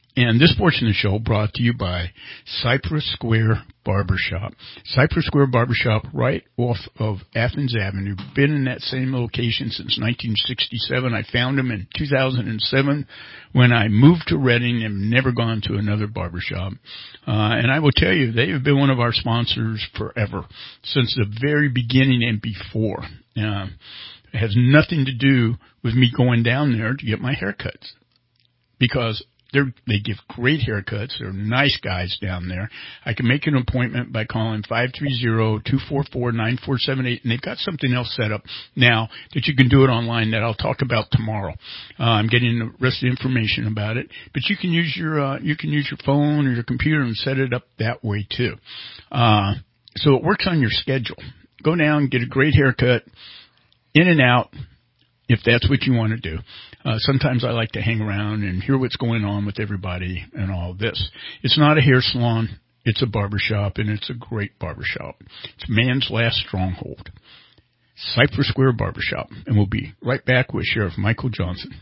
And this portion of the show brought to you by Cypress Square Barbershop. Cypress Square Barbershop right off of Athens Avenue. Been in that same location since 1967. I found them in 2007 when I moved to Reading and never gone to another barbershop. And I will tell you, they have been one of our sponsors forever, since the very beginning and before. It has nothing to do with me going down there to get my haircuts, because they give great haircuts. They're nice guys down there. I can make an appointment by calling 530-244-9478, and they've got something else set up now that you can do it online that I'll talk about tomorrow. I'm getting the rest of the information about it, but you can use your phone or your computer and set it up that way too. So it works on your schedule. Go down, get a great haircut, in and out, if that's what you want to do. Sometimes I like to hang around and hear what's going on with everybody and all this. It's not a hair salon. It's a barbershop, and it's a great barbershop. It's man's last stronghold. Cypress Square Barbershop. And we'll be right back with Sheriff Michael Johnson.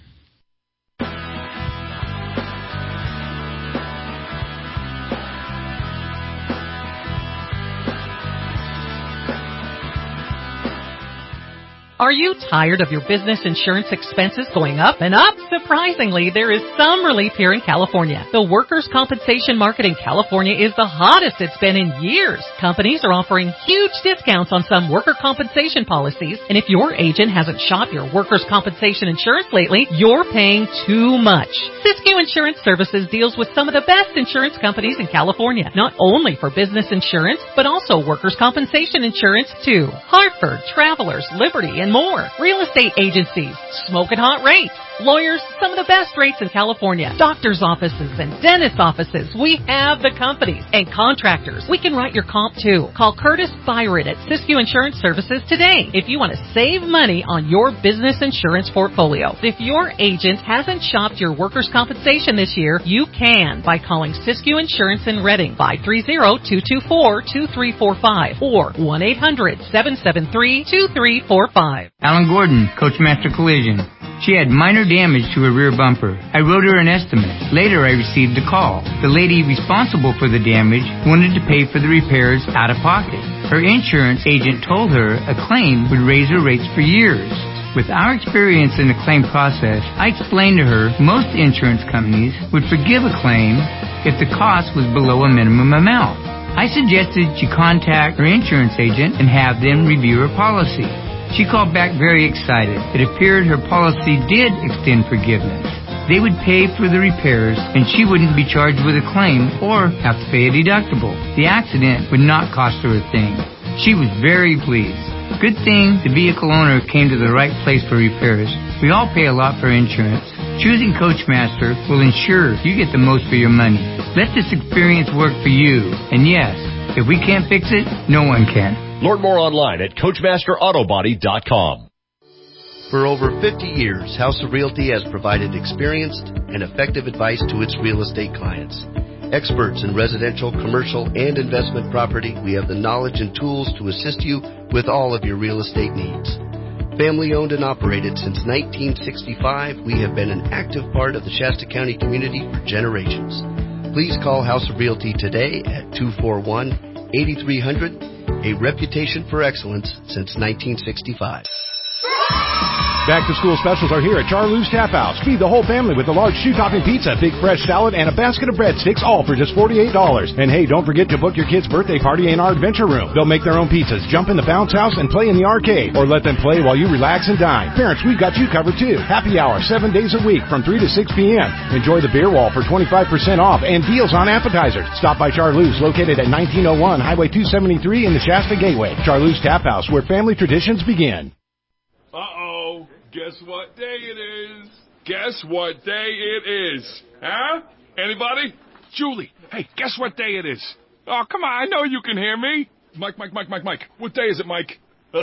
Are you tired of your business insurance expenses going up and up? Surprisingly, there is some relief here in California. The workers' compensation market in California is the hottest it's been in years. Companies are offering huge discounts on some worker compensation policies, and if your agent hasn't shopped your workers' compensation insurance lately, you're paying too much. Siskiyou Insurance Services deals with some of the best insurance companies in California, not only for business insurance, but also workers' compensation insurance too. Hartford, Travelers, Liberty, and more. Real estate agencies, smoking hot rates. Lawyers, some of the best rates in California. Doctors' offices and dentist offices. We have the companies. And contractors. We can write your comp too. Call Curtis Byron at Siskiyou Insurance Services today if you want to save money on your business insurance portfolio. If your agent hasn't shopped your workers' compensation this year, you can by calling Siskiyou Insurance in Reading, 530-224-2345 or 1-800-773-2345. Alan Gordon, Coachmaster Collision. She had minor damage to her rear bumper. I wrote her an estimate. Later, I received a call. The lady responsible for the damage wanted to pay for the repairs out of pocket. Her insurance agent told her a claim would raise her rates for years. With our experience in the claim process, I explained to her most insurance companies would forgive a claim if the cost was below a minimum amount. I suggested she contact her insurance agent and have them review her policy. She called back very excited. It appeared her policy did extend forgiveness. They would pay for the repairs, and she wouldn't be charged with a claim or have to pay a deductible. The accident would not cost her a thing. She was very pleased. Good thing the vehicle owner came to the right place for repairs. We all pay a lot for insurance. Choosing Coachmaster will ensure you get the most for your money. Let this experience work for you. And yes, if we can't fix it, no one can. Learn more online at CoachmasterAutobody.com. For over 50 years, House of Realty has provided experienced and effective advice to its real estate clients. Experts in residential, commercial, and investment property, we have the knowledge and tools to assist you with all of your real estate needs. Family owned and operated since 1965, we have been an active part of the Shasta County community for generations. Please call House of Realty today at 241-8300. A reputation for excellence since 1965. Back-to-school specials are here at Charlie's Tap House. Feed the whole family with a large shoe-topping pizza, big fresh salad, and a basket of breadsticks, all for just $48. And hey, don't forget to book your kid's birthday party in our adventure room. They'll make their own pizzas, jump in the bounce house, and play in the arcade. Or let them play while you relax and dine. Parents, we've got you covered too. Happy hour, 7 days a week from 3 to 6 p.m. Enjoy the beer wall for 25% off and deals on appetizers. Stop by Charlie's, located at 1901 Highway 273 in the Shasta Gateway. Charlie's Tap House, where family traditions begin. Uh-oh. Guess what day it is? Guess what day it is? Huh? Anybody? Julie, hey, guess what day it is? Oh, come on, I know you can hear me. Mike. What day is it, Mike?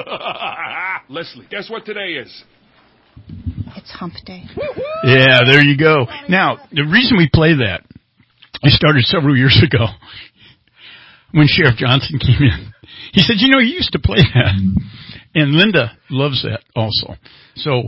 Leslie, guess what today is? It's hump day. Yeah, there you go. Now, the reason we play that, I started several years ago when Sheriff Johnson came in. He said, you used to play that. And Linda loves that also. So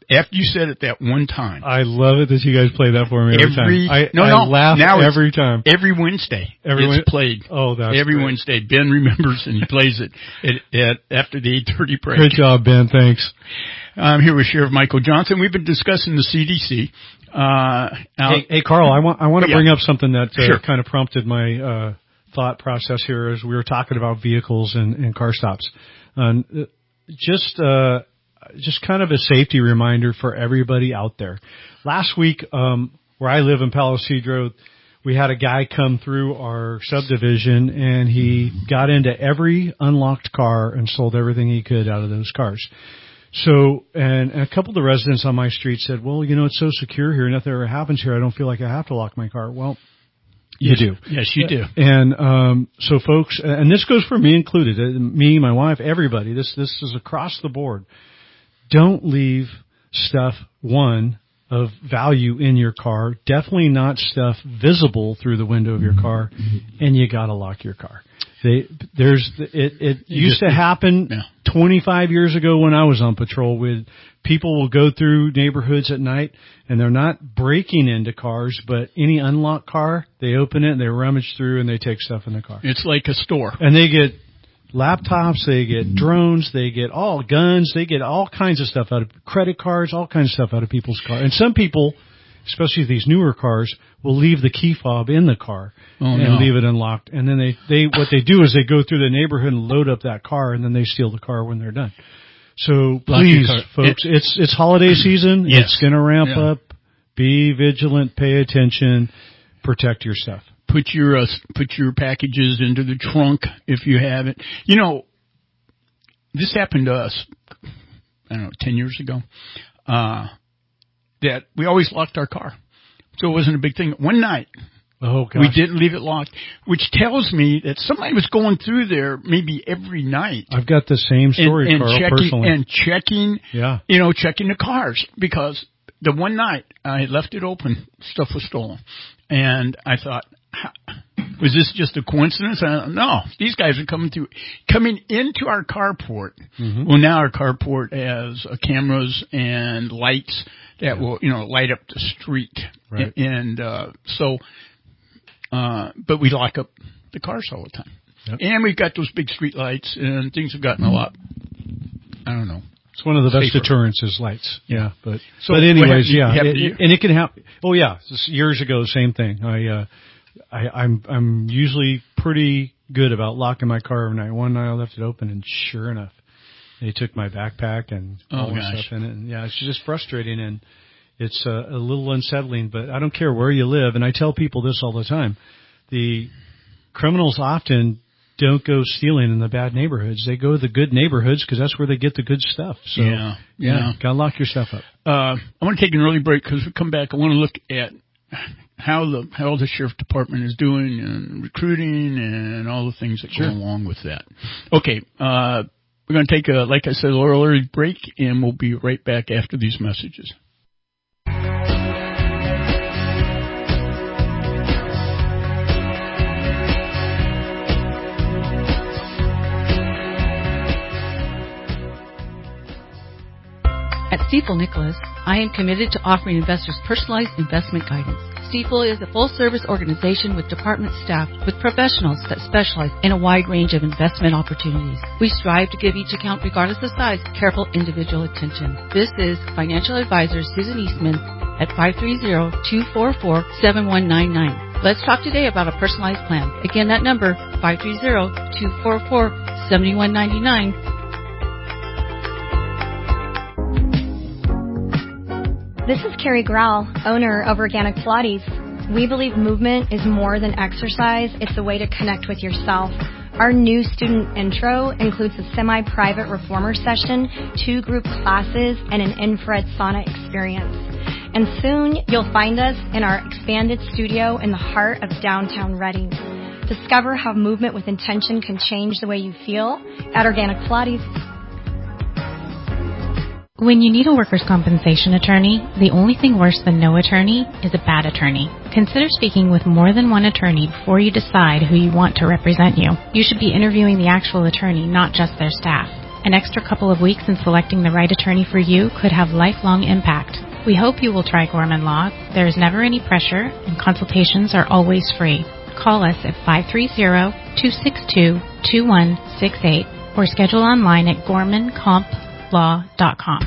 after you said it that one time. I love it that you guys play that for me every time. I laugh every time. Every Wednesday it's played. Oh, that's every great. Wednesday. Ben remembers and he plays it after the 8:30 break. Good job, Ben. Thanks. I'm here with Sheriff Michael Johnson. We've been discussing the CDC. Hey, Carl, I want to bring up something that sure. kind of prompted my thought process here as we were talking about vehicles and car stops. Just kind of a safety reminder for everybody out there. Last week, where I live in Palo Cedro, we had a guy come through our subdivision and he got into every unlocked car and sold everything he could out of those cars. So, and a couple of the residents on my street said, well, it's so secure here. Nothing ever happens here. I don't feel like I have to lock my car. Well, you do. Yes, you do. And so folks, and this goes for me included, me, my wife, everybody, this is across the board. Don't leave stuff, of value in your car. Definitely not stuff visible through the window of your car, and you got to lock your car. It used to happen 25 years ago when I was on patrol. With people will go through neighborhoods at night and they're not breaking into cars, but any unlocked car, they open it, they rummage through, and they take stuff in the car. It's like a store. And they get laptops, they get drones, they get all guns, they get all kinds of stuff out of credit cards, all kinds of stuff out of people's cars. And some people, especially these newer cars, will leave the key fob in the car and leave it unlocked. And then they what they do is they go through the neighborhood and load up that car, and then they steal the car when they're done. So please, folks, it's holiday season. Yes. It's going to ramp up. Be vigilant. Pay attention. Protect your stuff. Put your packages into the trunk if you have it. This happened to us, 10 years ago, that we always locked our car. So it wasn't a big thing. One night, we didn't leave it locked, which tells me that somebody was going through there maybe every night. I've got the same story, Carl, personally. And checking the cars, because the one night I had left it open, stuff was stolen. And I thought, was this just a coincidence? No, these guys are coming into our carport. Mm-hmm. Well, now our carport has cameras and lights that will, light up the street. Right. And but we lock up the cars all the time. Yep. And we've got those big street lights, and things have gotten a lot, It's one of the best deterrents is lights. Yeah. But anyways, and it can happen. Oh yeah. Years ago, same thing. I'm usually pretty good about locking my car every night. One night I left it open, and sure enough, they took my backpack and all the stuff in it. And it's just frustrating, and it's a little unsettling, but I don't care where you live. And I tell people this all the time. The criminals often don't go stealing in the bad neighborhoods. They go to the good neighborhoods because that's where they get the good stuff. So, gotta lock your stuff up. I want to take an early break because we come back. I want to look at how the sheriff department is doing and recruiting and all the things that go along with that. Okay, we're going to take like I said, a little early break, and we'll be right back after these messages. At Stifel Nicholas, I am committed to offering investors personalized investment guidance. Stifel is a full-service organization with department staff with professionals that specialize in a wide range of investment opportunities. We strive to give each account, regardless of size, careful individual attention. This is financial advisor Susan Eastman at 530-244-7199. Let's talk today about a personalized plan. Again, that number, 530-244-7199. This is Carrie Grau, owner of Organic Pilates. We believe movement is more than exercise. It's a way to connect with yourself. Our new student intro includes a semi-private reformer session, 2 group classes, and an infrared sauna experience. And soon you'll find us in our expanded studio in the heart of downtown Reading. Discover how movement with intention can change the way you feel at Organic Pilates. When you need a workers' compensation attorney, the only thing worse than no attorney is a bad attorney. Consider speaking with more than one attorney before you decide who you want to represent you. You should be interviewing the actual attorney, not just their staff. An extra couple of weeks in selecting the right attorney for you could have lifelong impact. We hope you will try Gorman Law. There is never any pressure, and consultations are always free. Call us at 530-262-2168 or schedule online at gormancomplaw.com.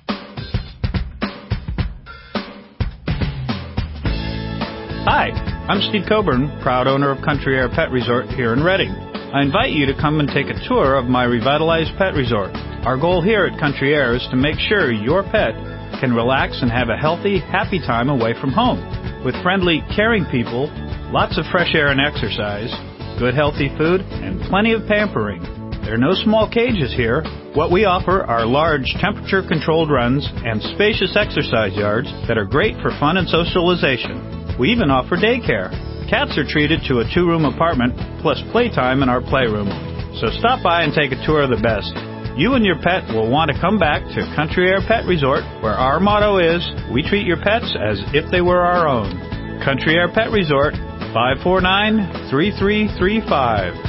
Hi, I'm Steve Coburn, proud owner of Country Air Pet Resort here in Reading. I invite you to come and take a tour of my revitalized pet resort. Our goal here at Country Air is to make sure your pet can relax and have a healthy, happy time away from home. With friendly, caring people, lots of fresh air and exercise, good healthy food, and plenty of pampering. There are no small cages here. What we offer are large temperature-controlled runs and spacious exercise yards that are great for fun and socialization. We even offer daycare. Cats are treated to a 2-room apartment plus playtime in our playroom. So stop by and take a tour of the best. You and your pet will want to come back to Country Air Pet Resort, where our motto is, we treat your pets as if they were our own. Country Air Pet Resort, 549-3335.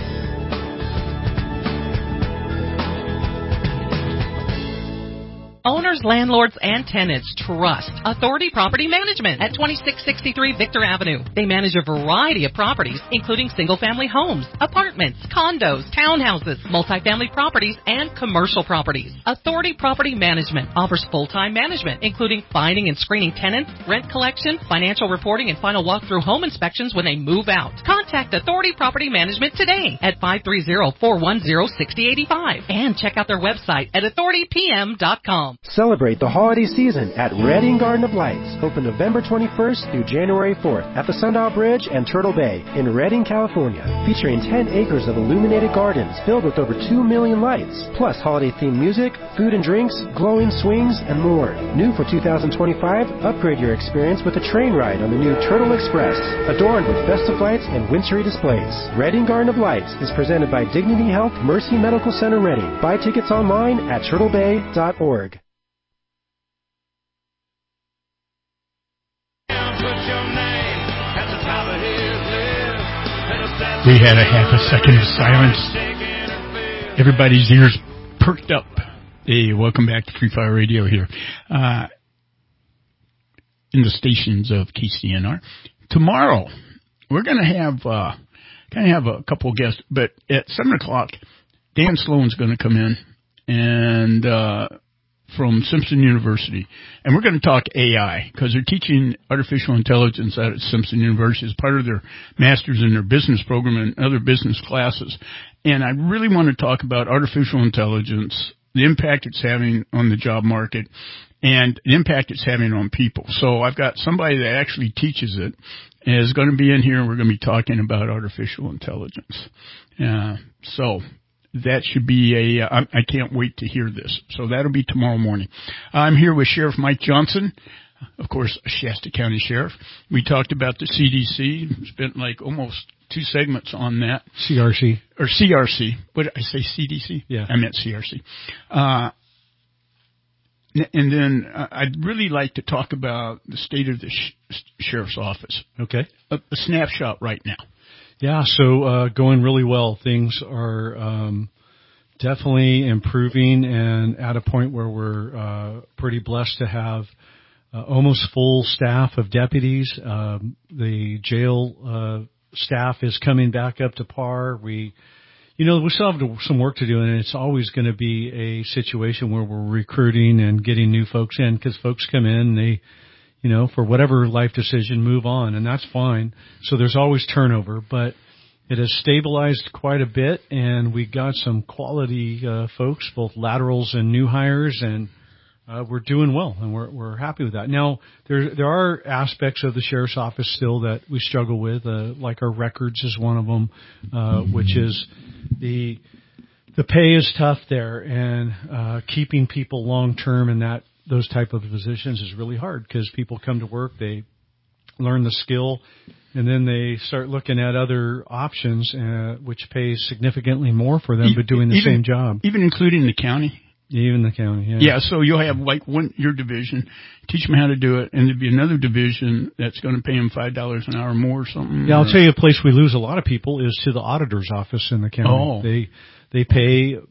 Owners, landlords, and tenants trust Authority Property Management at 2663 Victor Avenue. They manage a variety of properties, including single-family homes, apartments, condos, townhouses, multifamily properties, and commercial properties. Authority Property Management offers full-time management, including finding and screening tenants, rent collection, financial reporting, and final walkthrough home inspections when they move out. Contact Authority Property Management today at 530-410-6085 and check out their website at authoritypm.com. Celebrate the holiday season at Reading Garden of Lights, open November 21st through January 4th at the Sundial Bridge and Turtle Bay in Reading, California, featuring 10 acres of illuminated gardens filled with over 2 million lights, plus holiday-themed music, food and drinks, glowing swings, and more. New for 2025, upgrade your experience with a train ride on the new Turtle Express, adorned with festive lights and wintry displays. Reading Garden of Lights is presented by Dignity Health Mercy Medical Center Reading. Buy tickets online at turtlebay.org. We had a half a second of silence. Everybody's ears perked up. Hey, welcome back to Free Fire Radio here. In the stations of KCNR. Tomorrow, we're going to have a couple of guests, but at 7 o'clock, Dan Sloan's going to come in and from Simpson University, and we're going to talk AI because they're teaching artificial intelligence out at Simpson University as part of their master's in their business program and other business classes. And I really want to talk about artificial intelligence, the impact it's having on the job market, and the impact it's having on people. So I've got somebody that actually teaches it is going to be in here, and we're going to be talking about artificial intelligence. So that should be I can't wait to hear this. So that'll be tomorrow morning. I'm here with Sheriff Mike Johnson, of course, Shasta County Sheriff. We talked about the CDC, spent like almost 2 segments on that. CRC. Or CRC. What did I say, CDC? Yeah. I meant CRC. And then I'd really like to talk about the state of the Sheriff's Office. Okay. A snapshot right now. Yeah, so going really well. Things are definitely improving and at a point where we're pretty blessed to have almost full staff of deputies. The jail staff is coming back up to par. We still have some work to do, and it's always going to be a situation where we're recruiting and getting new folks in because folks come in, they for whatever life decision, move on, and that's fine. So there's always turnover, but it has stabilized quite a bit, and we got some quality folks, both laterals and new hires, and we're doing well, and we're happy with that. Now, there are aspects of the sheriff's office still that we struggle with, like our records is one of them, which is the pay is tough there, and keeping people long term in those type of positions is really hard because people come to work, they learn the skill, and then they start looking at other options, which pays significantly more for them, but doing the same job. Even including the county? Even the county, yeah. Yeah, so you'll have like your division, teach them how to do it, and there'll be another division that's going to pay them $5 an hour more or something. Yeah, I'll tell you a place we lose a lot of people is to the auditor's office in the county. Oh. They pay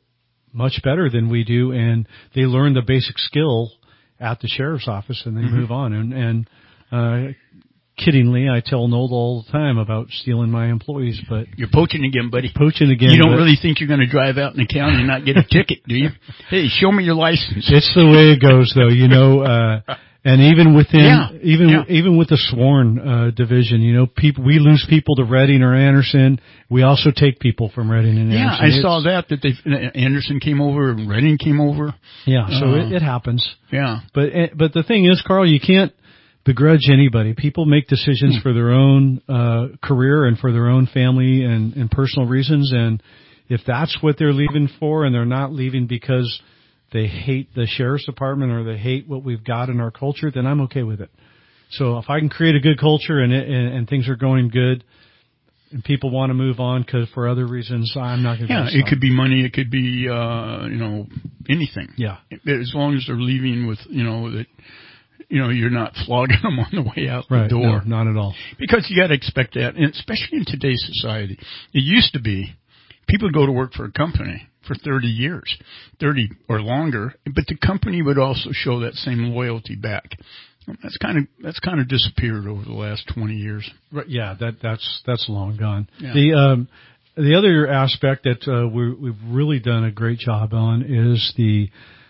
much better than we do, and they learn the basic skill at the sheriff's office, and they move on. And kiddingly, I tell Noel all the time about stealing my employees, but you're poaching again, buddy. Poaching again. You don't really think you're going to drive out in the county and not get a ticket, do you? Hey, show me your license. It's the way it goes, though. And even within, even with the sworn division, we lose people to Reading or Anderson. We also take people from Reading and Anderson. Yeah, I saw that Anderson came over and Reading came over. Yeah, so it happens. Yeah, but the thing is, Carl, you can't begrudge anybody. People make decisions for their own career and for their own family and personal reasons. And if that's what they're leaving for, and they're not leaving because they hate the sheriff's department or they hate what we've got in our culture, then I'm okay with it. So if I can create a good culture and things are going good and people want to move on because for other reasons, I'm not going to. Yeah, it could be money. It could be, anything. Yeah. As long as they're leaving with, that, you're not flogging them on the way out the door. No, not at all. Because you got to expect that, and especially in today's society. It used to be people would go to work for a company for 30 years, 30 or longer, but the company would also show that same loyalty back. That's kind of disappeared over the last 20 years. Right, yeah, that's long gone. Yeah. The other aspect that we've really done a great job on is the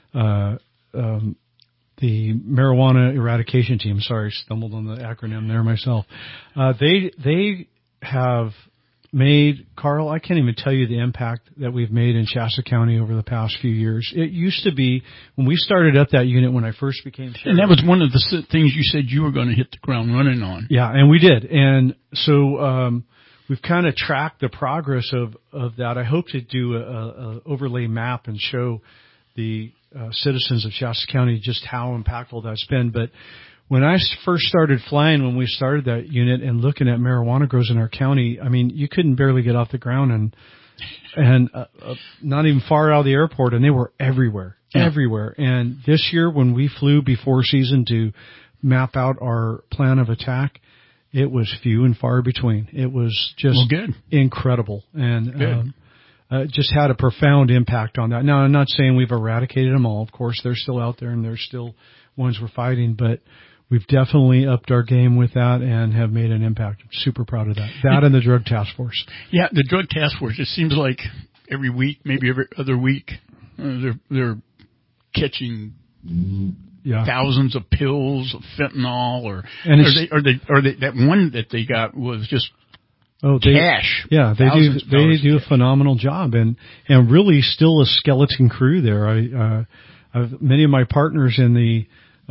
marijuana eradication team. Sorry, stumbled on the acronym there myself. They have made, Carl, I can't even tell you the impact that we've made in Shasta County over the past few years. It used to be, when we started up that unit, when I first became sheriff. And that was one of the things you said you were going to hit the ground running on. Yeah, and we did. And so we've kind of tracked the progress of that. I hope to do a overlay map and show the citizens of Shasta County just how impactful that's been. But when I first started flying, when we started that unit and looking at marijuana grows in our county, I mean, you couldn't barely get off the ground and not even far out of the airport, and they were everywhere. And this year, when we flew before season to map out our plan of attack, it was few and far between. It was just incredible. And just had a profound impact on that. Now, I'm not saying we've eradicated them all. Of course, they're still out there, and there's still ones we're fighting, but we've definitely upped our game with that and have made an impact. I'm super proud of that. That and the Drug Task Force. Yeah, the Drug Task Force. It seems like every week, maybe every other week, they're catching thousands of pills of fentanyl, or that one that they got was just cash. Yeah, they do a phenomenal job, and really still a skeleton crew there. Many of my partners in the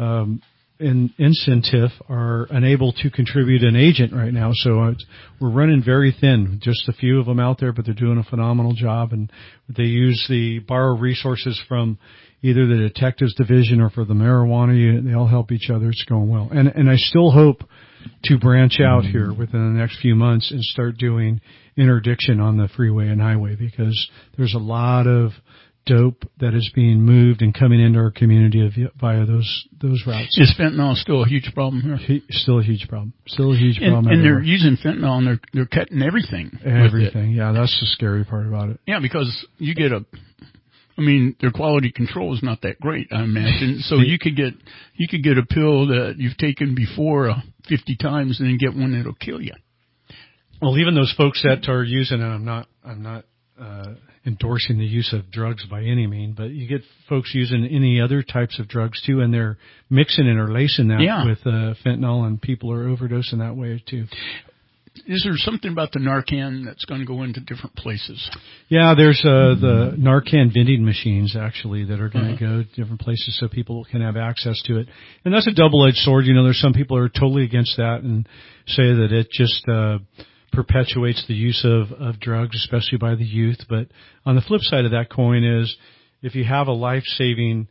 in CENTIF are unable to contribute an agent right now, so we're running very thin. Just a few of them out there, but they're doing a phenomenal job, and they borrow resources from either the detectives division or for the marijuana unit. They all help each other. It's going well, and I still hope to branch out here within the next few months and start doing interdiction on the freeway and highway, because there's a lot of dope that is being moved and coming into our community via those routes. Is fentanyl still a huge problem here? Still a huge problem. And they're using fentanyl, and they're cutting everything. Everything. Yeah, that's the scary part about it. Yeah, because you get their quality control is not that great, I imagine. So you could get a pill that you've taken before 50 times and then get one that'll kill you. Well, even those folks that are using it, I'm not endorsing the use of drugs by any means, but you get folks using any other types of drugs too, and they're mixing it or lacing that with fentanyl, and people are overdosing that way too. Is there something about the Narcan that's going to go into different places? Yeah, there's the Narcan vending machines, actually, that are going to go to different places so people can have access to it. And that's a double-edged sword. There's some people who are totally against that and say that it just perpetuates the use of drugs, especially by the youth. But on the flip side of that coin is, if you have a life-saving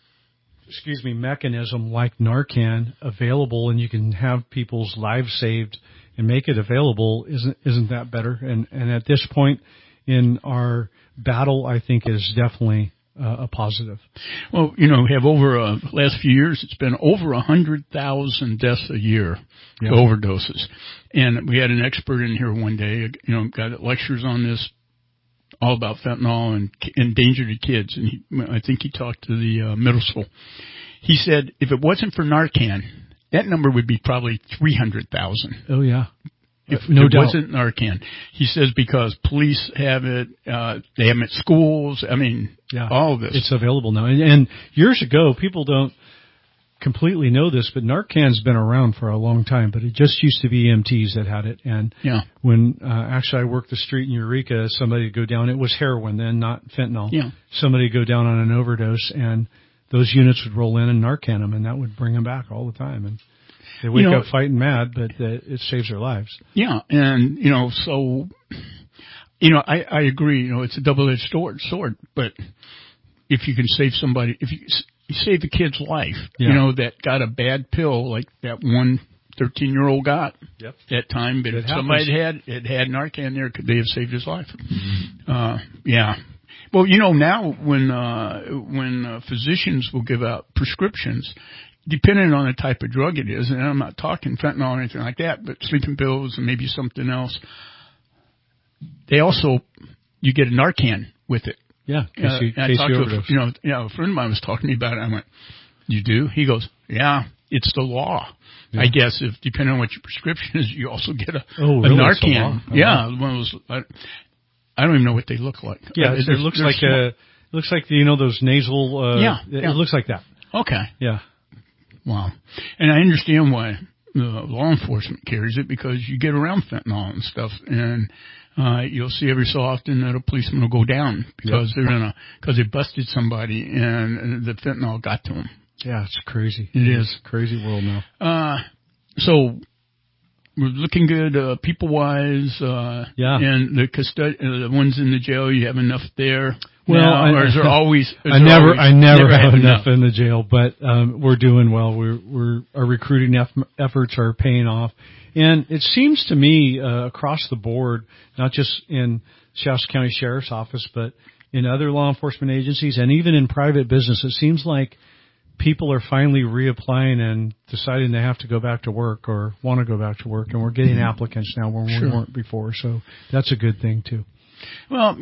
mechanism like Narcan available, and you can have people's lives saved and make it available, isn't that better? And at this point in our battle, I think is definitely a positive. Well, have over last few years, it's been over 100,000 deaths a year, overdoses. And we had an expert in here one day, got lectures on this all about fentanyl and danger to kids. And I think he talked to the middle school. He said if it wasn't for Narcan, that number would be probably 300,000. Oh, yeah. If no it doubt. wasn't Narcan. He says because police have it, they have it at schools. I mean, all of this. It's available now. And years ago, people don't completely know this, but Narcan's been around for a long time, but it just used to be EMTs that had it. And when actually I worked the street in Eureka, somebody would go down. It was heroin then, not fentanyl. Yeah. Somebody would go down on an overdose, and those units would roll in and Narcan them, and that would bring them back all the time. And they wake up fighting mad, but it saves their lives. Yeah, and, so, I agree, it's a double-edged sword, but if you can save somebody, if you save a kid's life, that got a bad pill like that one 13-year-old got that time, but if somebody had Narcan there, could they have saved his life? Mm-hmm. Well, now when physicians will give out prescriptions, depending on the type of drug it is, and I'm not talking fentanyl or anything like that, but sleeping pills and maybe something else, they also, you get a Narcan with it. Yeah, case you overdose. A friend of mine was talking to me about it. I went, you do? He goes, yeah, it's the law. Yeah. I guess if depending on what your prescription is, you also get a Narcan. Yeah, one of those. I don't even know what they look like. Yeah, it looks like those nasal. It looks like that. Okay. Yeah. Wow. And I understand why law enforcement carries it, because you get around fentanyl and stuff, and you'll see every so often that a policeman will go down because because they busted somebody and the fentanyl got to them. Yeah, it's crazy. It is a crazy world now. So we're looking good people-wise. And the ones in the jail, you have enough there. Well, or is there always? I never have enough in the jail, but we're doing well. Our recruiting efforts are paying off, and it seems to me across the board, not just in Shasta County Sheriff's Office, but in other law enforcement agencies and even in private business, it seems like people are finally reapplying and deciding they have to go back to work or want to go back to work, and we're getting applicants now where we weren't before. So that's a good thing too. Well,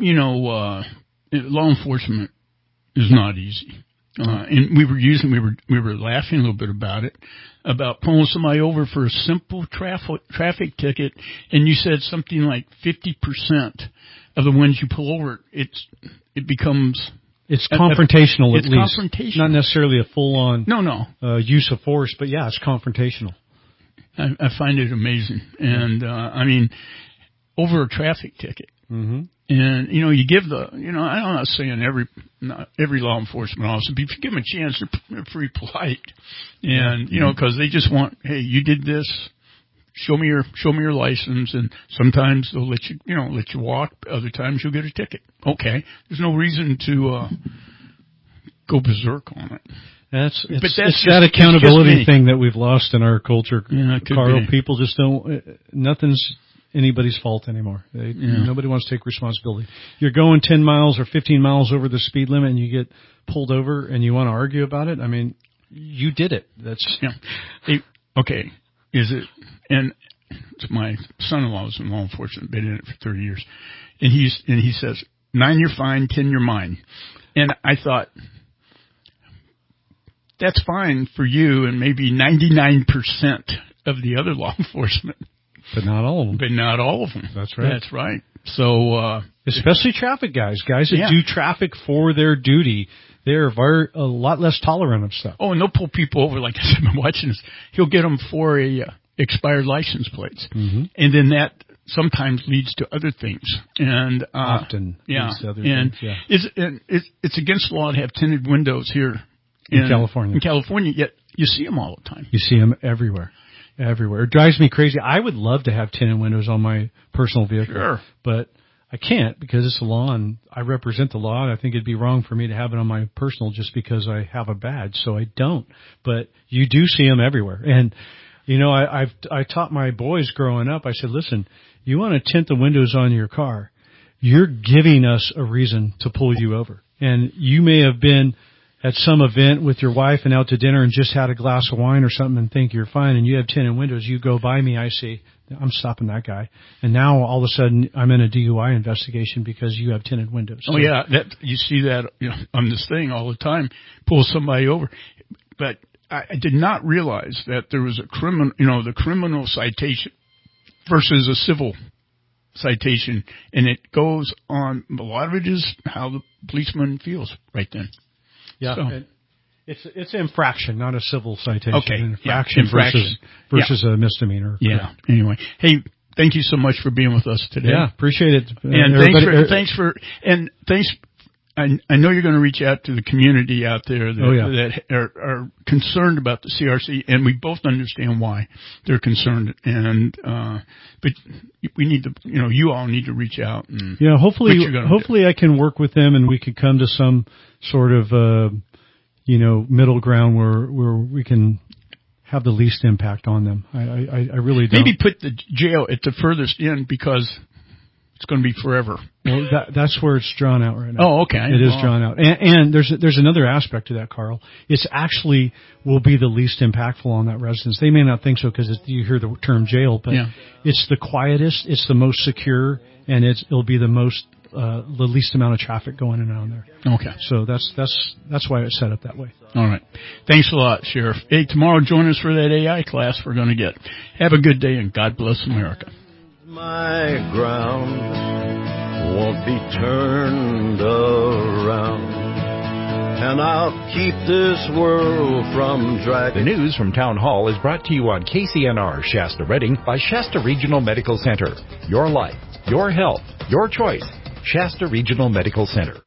law enforcement is not easy. And we were laughing a little bit about it, about pulling somebody over for a simple traffic ticket, and you said something like 50% of the ones you pull over, it becomes... It's confrontational, at least. It's confrontational. Not necessarily a full-on use of force, but yeah, it's confrontational. I find it amazing. And, over a traffic ticket. Mm-hmm. And, you give I'm not saying every law enforcement officer, but if you give them a chance, they're pretty polite. And, because they just want, hey, you did this, show me your license. And sometimes they'll let you walk. Other times you'll get a ticket. Okay. There's no reason to, go berserk on it. It's that accountability thing that we've lost in our culture, Carl. People just nothing's anybody's fault anymore. Nobody wants to take responsibility. You're going 10 miles or 15 miles over the speed limit and you get pulled over and you want to argue about it. I mean, you did it. That's okay. Is it? And my son-in-law was in law enforcement, been in it for 30 years, and he says 9 you're fine, 10 you're mine, and I thought that's fine for you and maybe 99% of the other law enforcement. But not all of them. That's right. That's right. So, especially traffic guys that do traffic for their duty, they're a lot less tolerant of stuff. Oh, and they'll pull people over like I've been watching this. He'll get them for expired license plates, and then that sometimes leads to other things. And often, leads to other things. It's against the law to have tinted windows here in California. In California, yet you see them all the time. You see them everywhere. It drives me crazy. I would love to have tinted windows on my personal vehicle, but I can't because it's the law and I represent the law, and I think it'd be wrong for me to have it on my personal just because I have a badge, so I don't. But you do see them everywhere. And, I taught my boys growing up, I said, listen, you want to tint the windows on your car, you're giving us a reason to pull you over. And you may have been at some event with your wife and out to dinner and just had a glass of wine or something and think you're fine and you have tinted windows, you go by me, I say, I'm stopping that guy. And now all of a sudden I'm in a DUI investigation because you have tinted windows. Oh, yeah. You see that on this thing all the time. Pull somebody over. But I did not realize that there was a criminal, the criminal citation versus a civil citation. And it goes on, a lot of it is how the policeman feels right then. Yeah. So. It's an infraction, not a civil citation. Okay. Infraction versus a misdemeanor. Yeah. Correct. Anyway. Hey, thank you so much for being with us today. Yeah, appreciate it. And thanks. I know you're going to reach out to the community out there that are concerned about the CRC, and we both understand why they're concerned. And but we need to, you all need to reach out. And hopefully I can work with them, and we could come to some sort of middle ground where we can have the least impact on them. I really don't. Maybe put the jail at the furthest end because it's going to be forever. Well, that's where it's drawn out right now. Oh, okay. It is drawn out. And there's another aspect to that, Carl. It's actually will be the least impactful on that residence. They may not think so because you hear the term jail, but it's the quietest, it's the most secure, and it'll be the least amount of traffic going in and out of there. Okay. So that's why it's set up that way. All right. Thanks a lot, Sheriff. Hey, tomorrow join us for that AI class we're going to get. Have a good day and God bless America. My ground won't be turned around, and I'll keep this world from dragging. The news from Town Hall is brought to you on KCNR Shasta Redding by Shasta Regional Medical Center. Your life, your health, your choice. Shasta Regional Medical Center.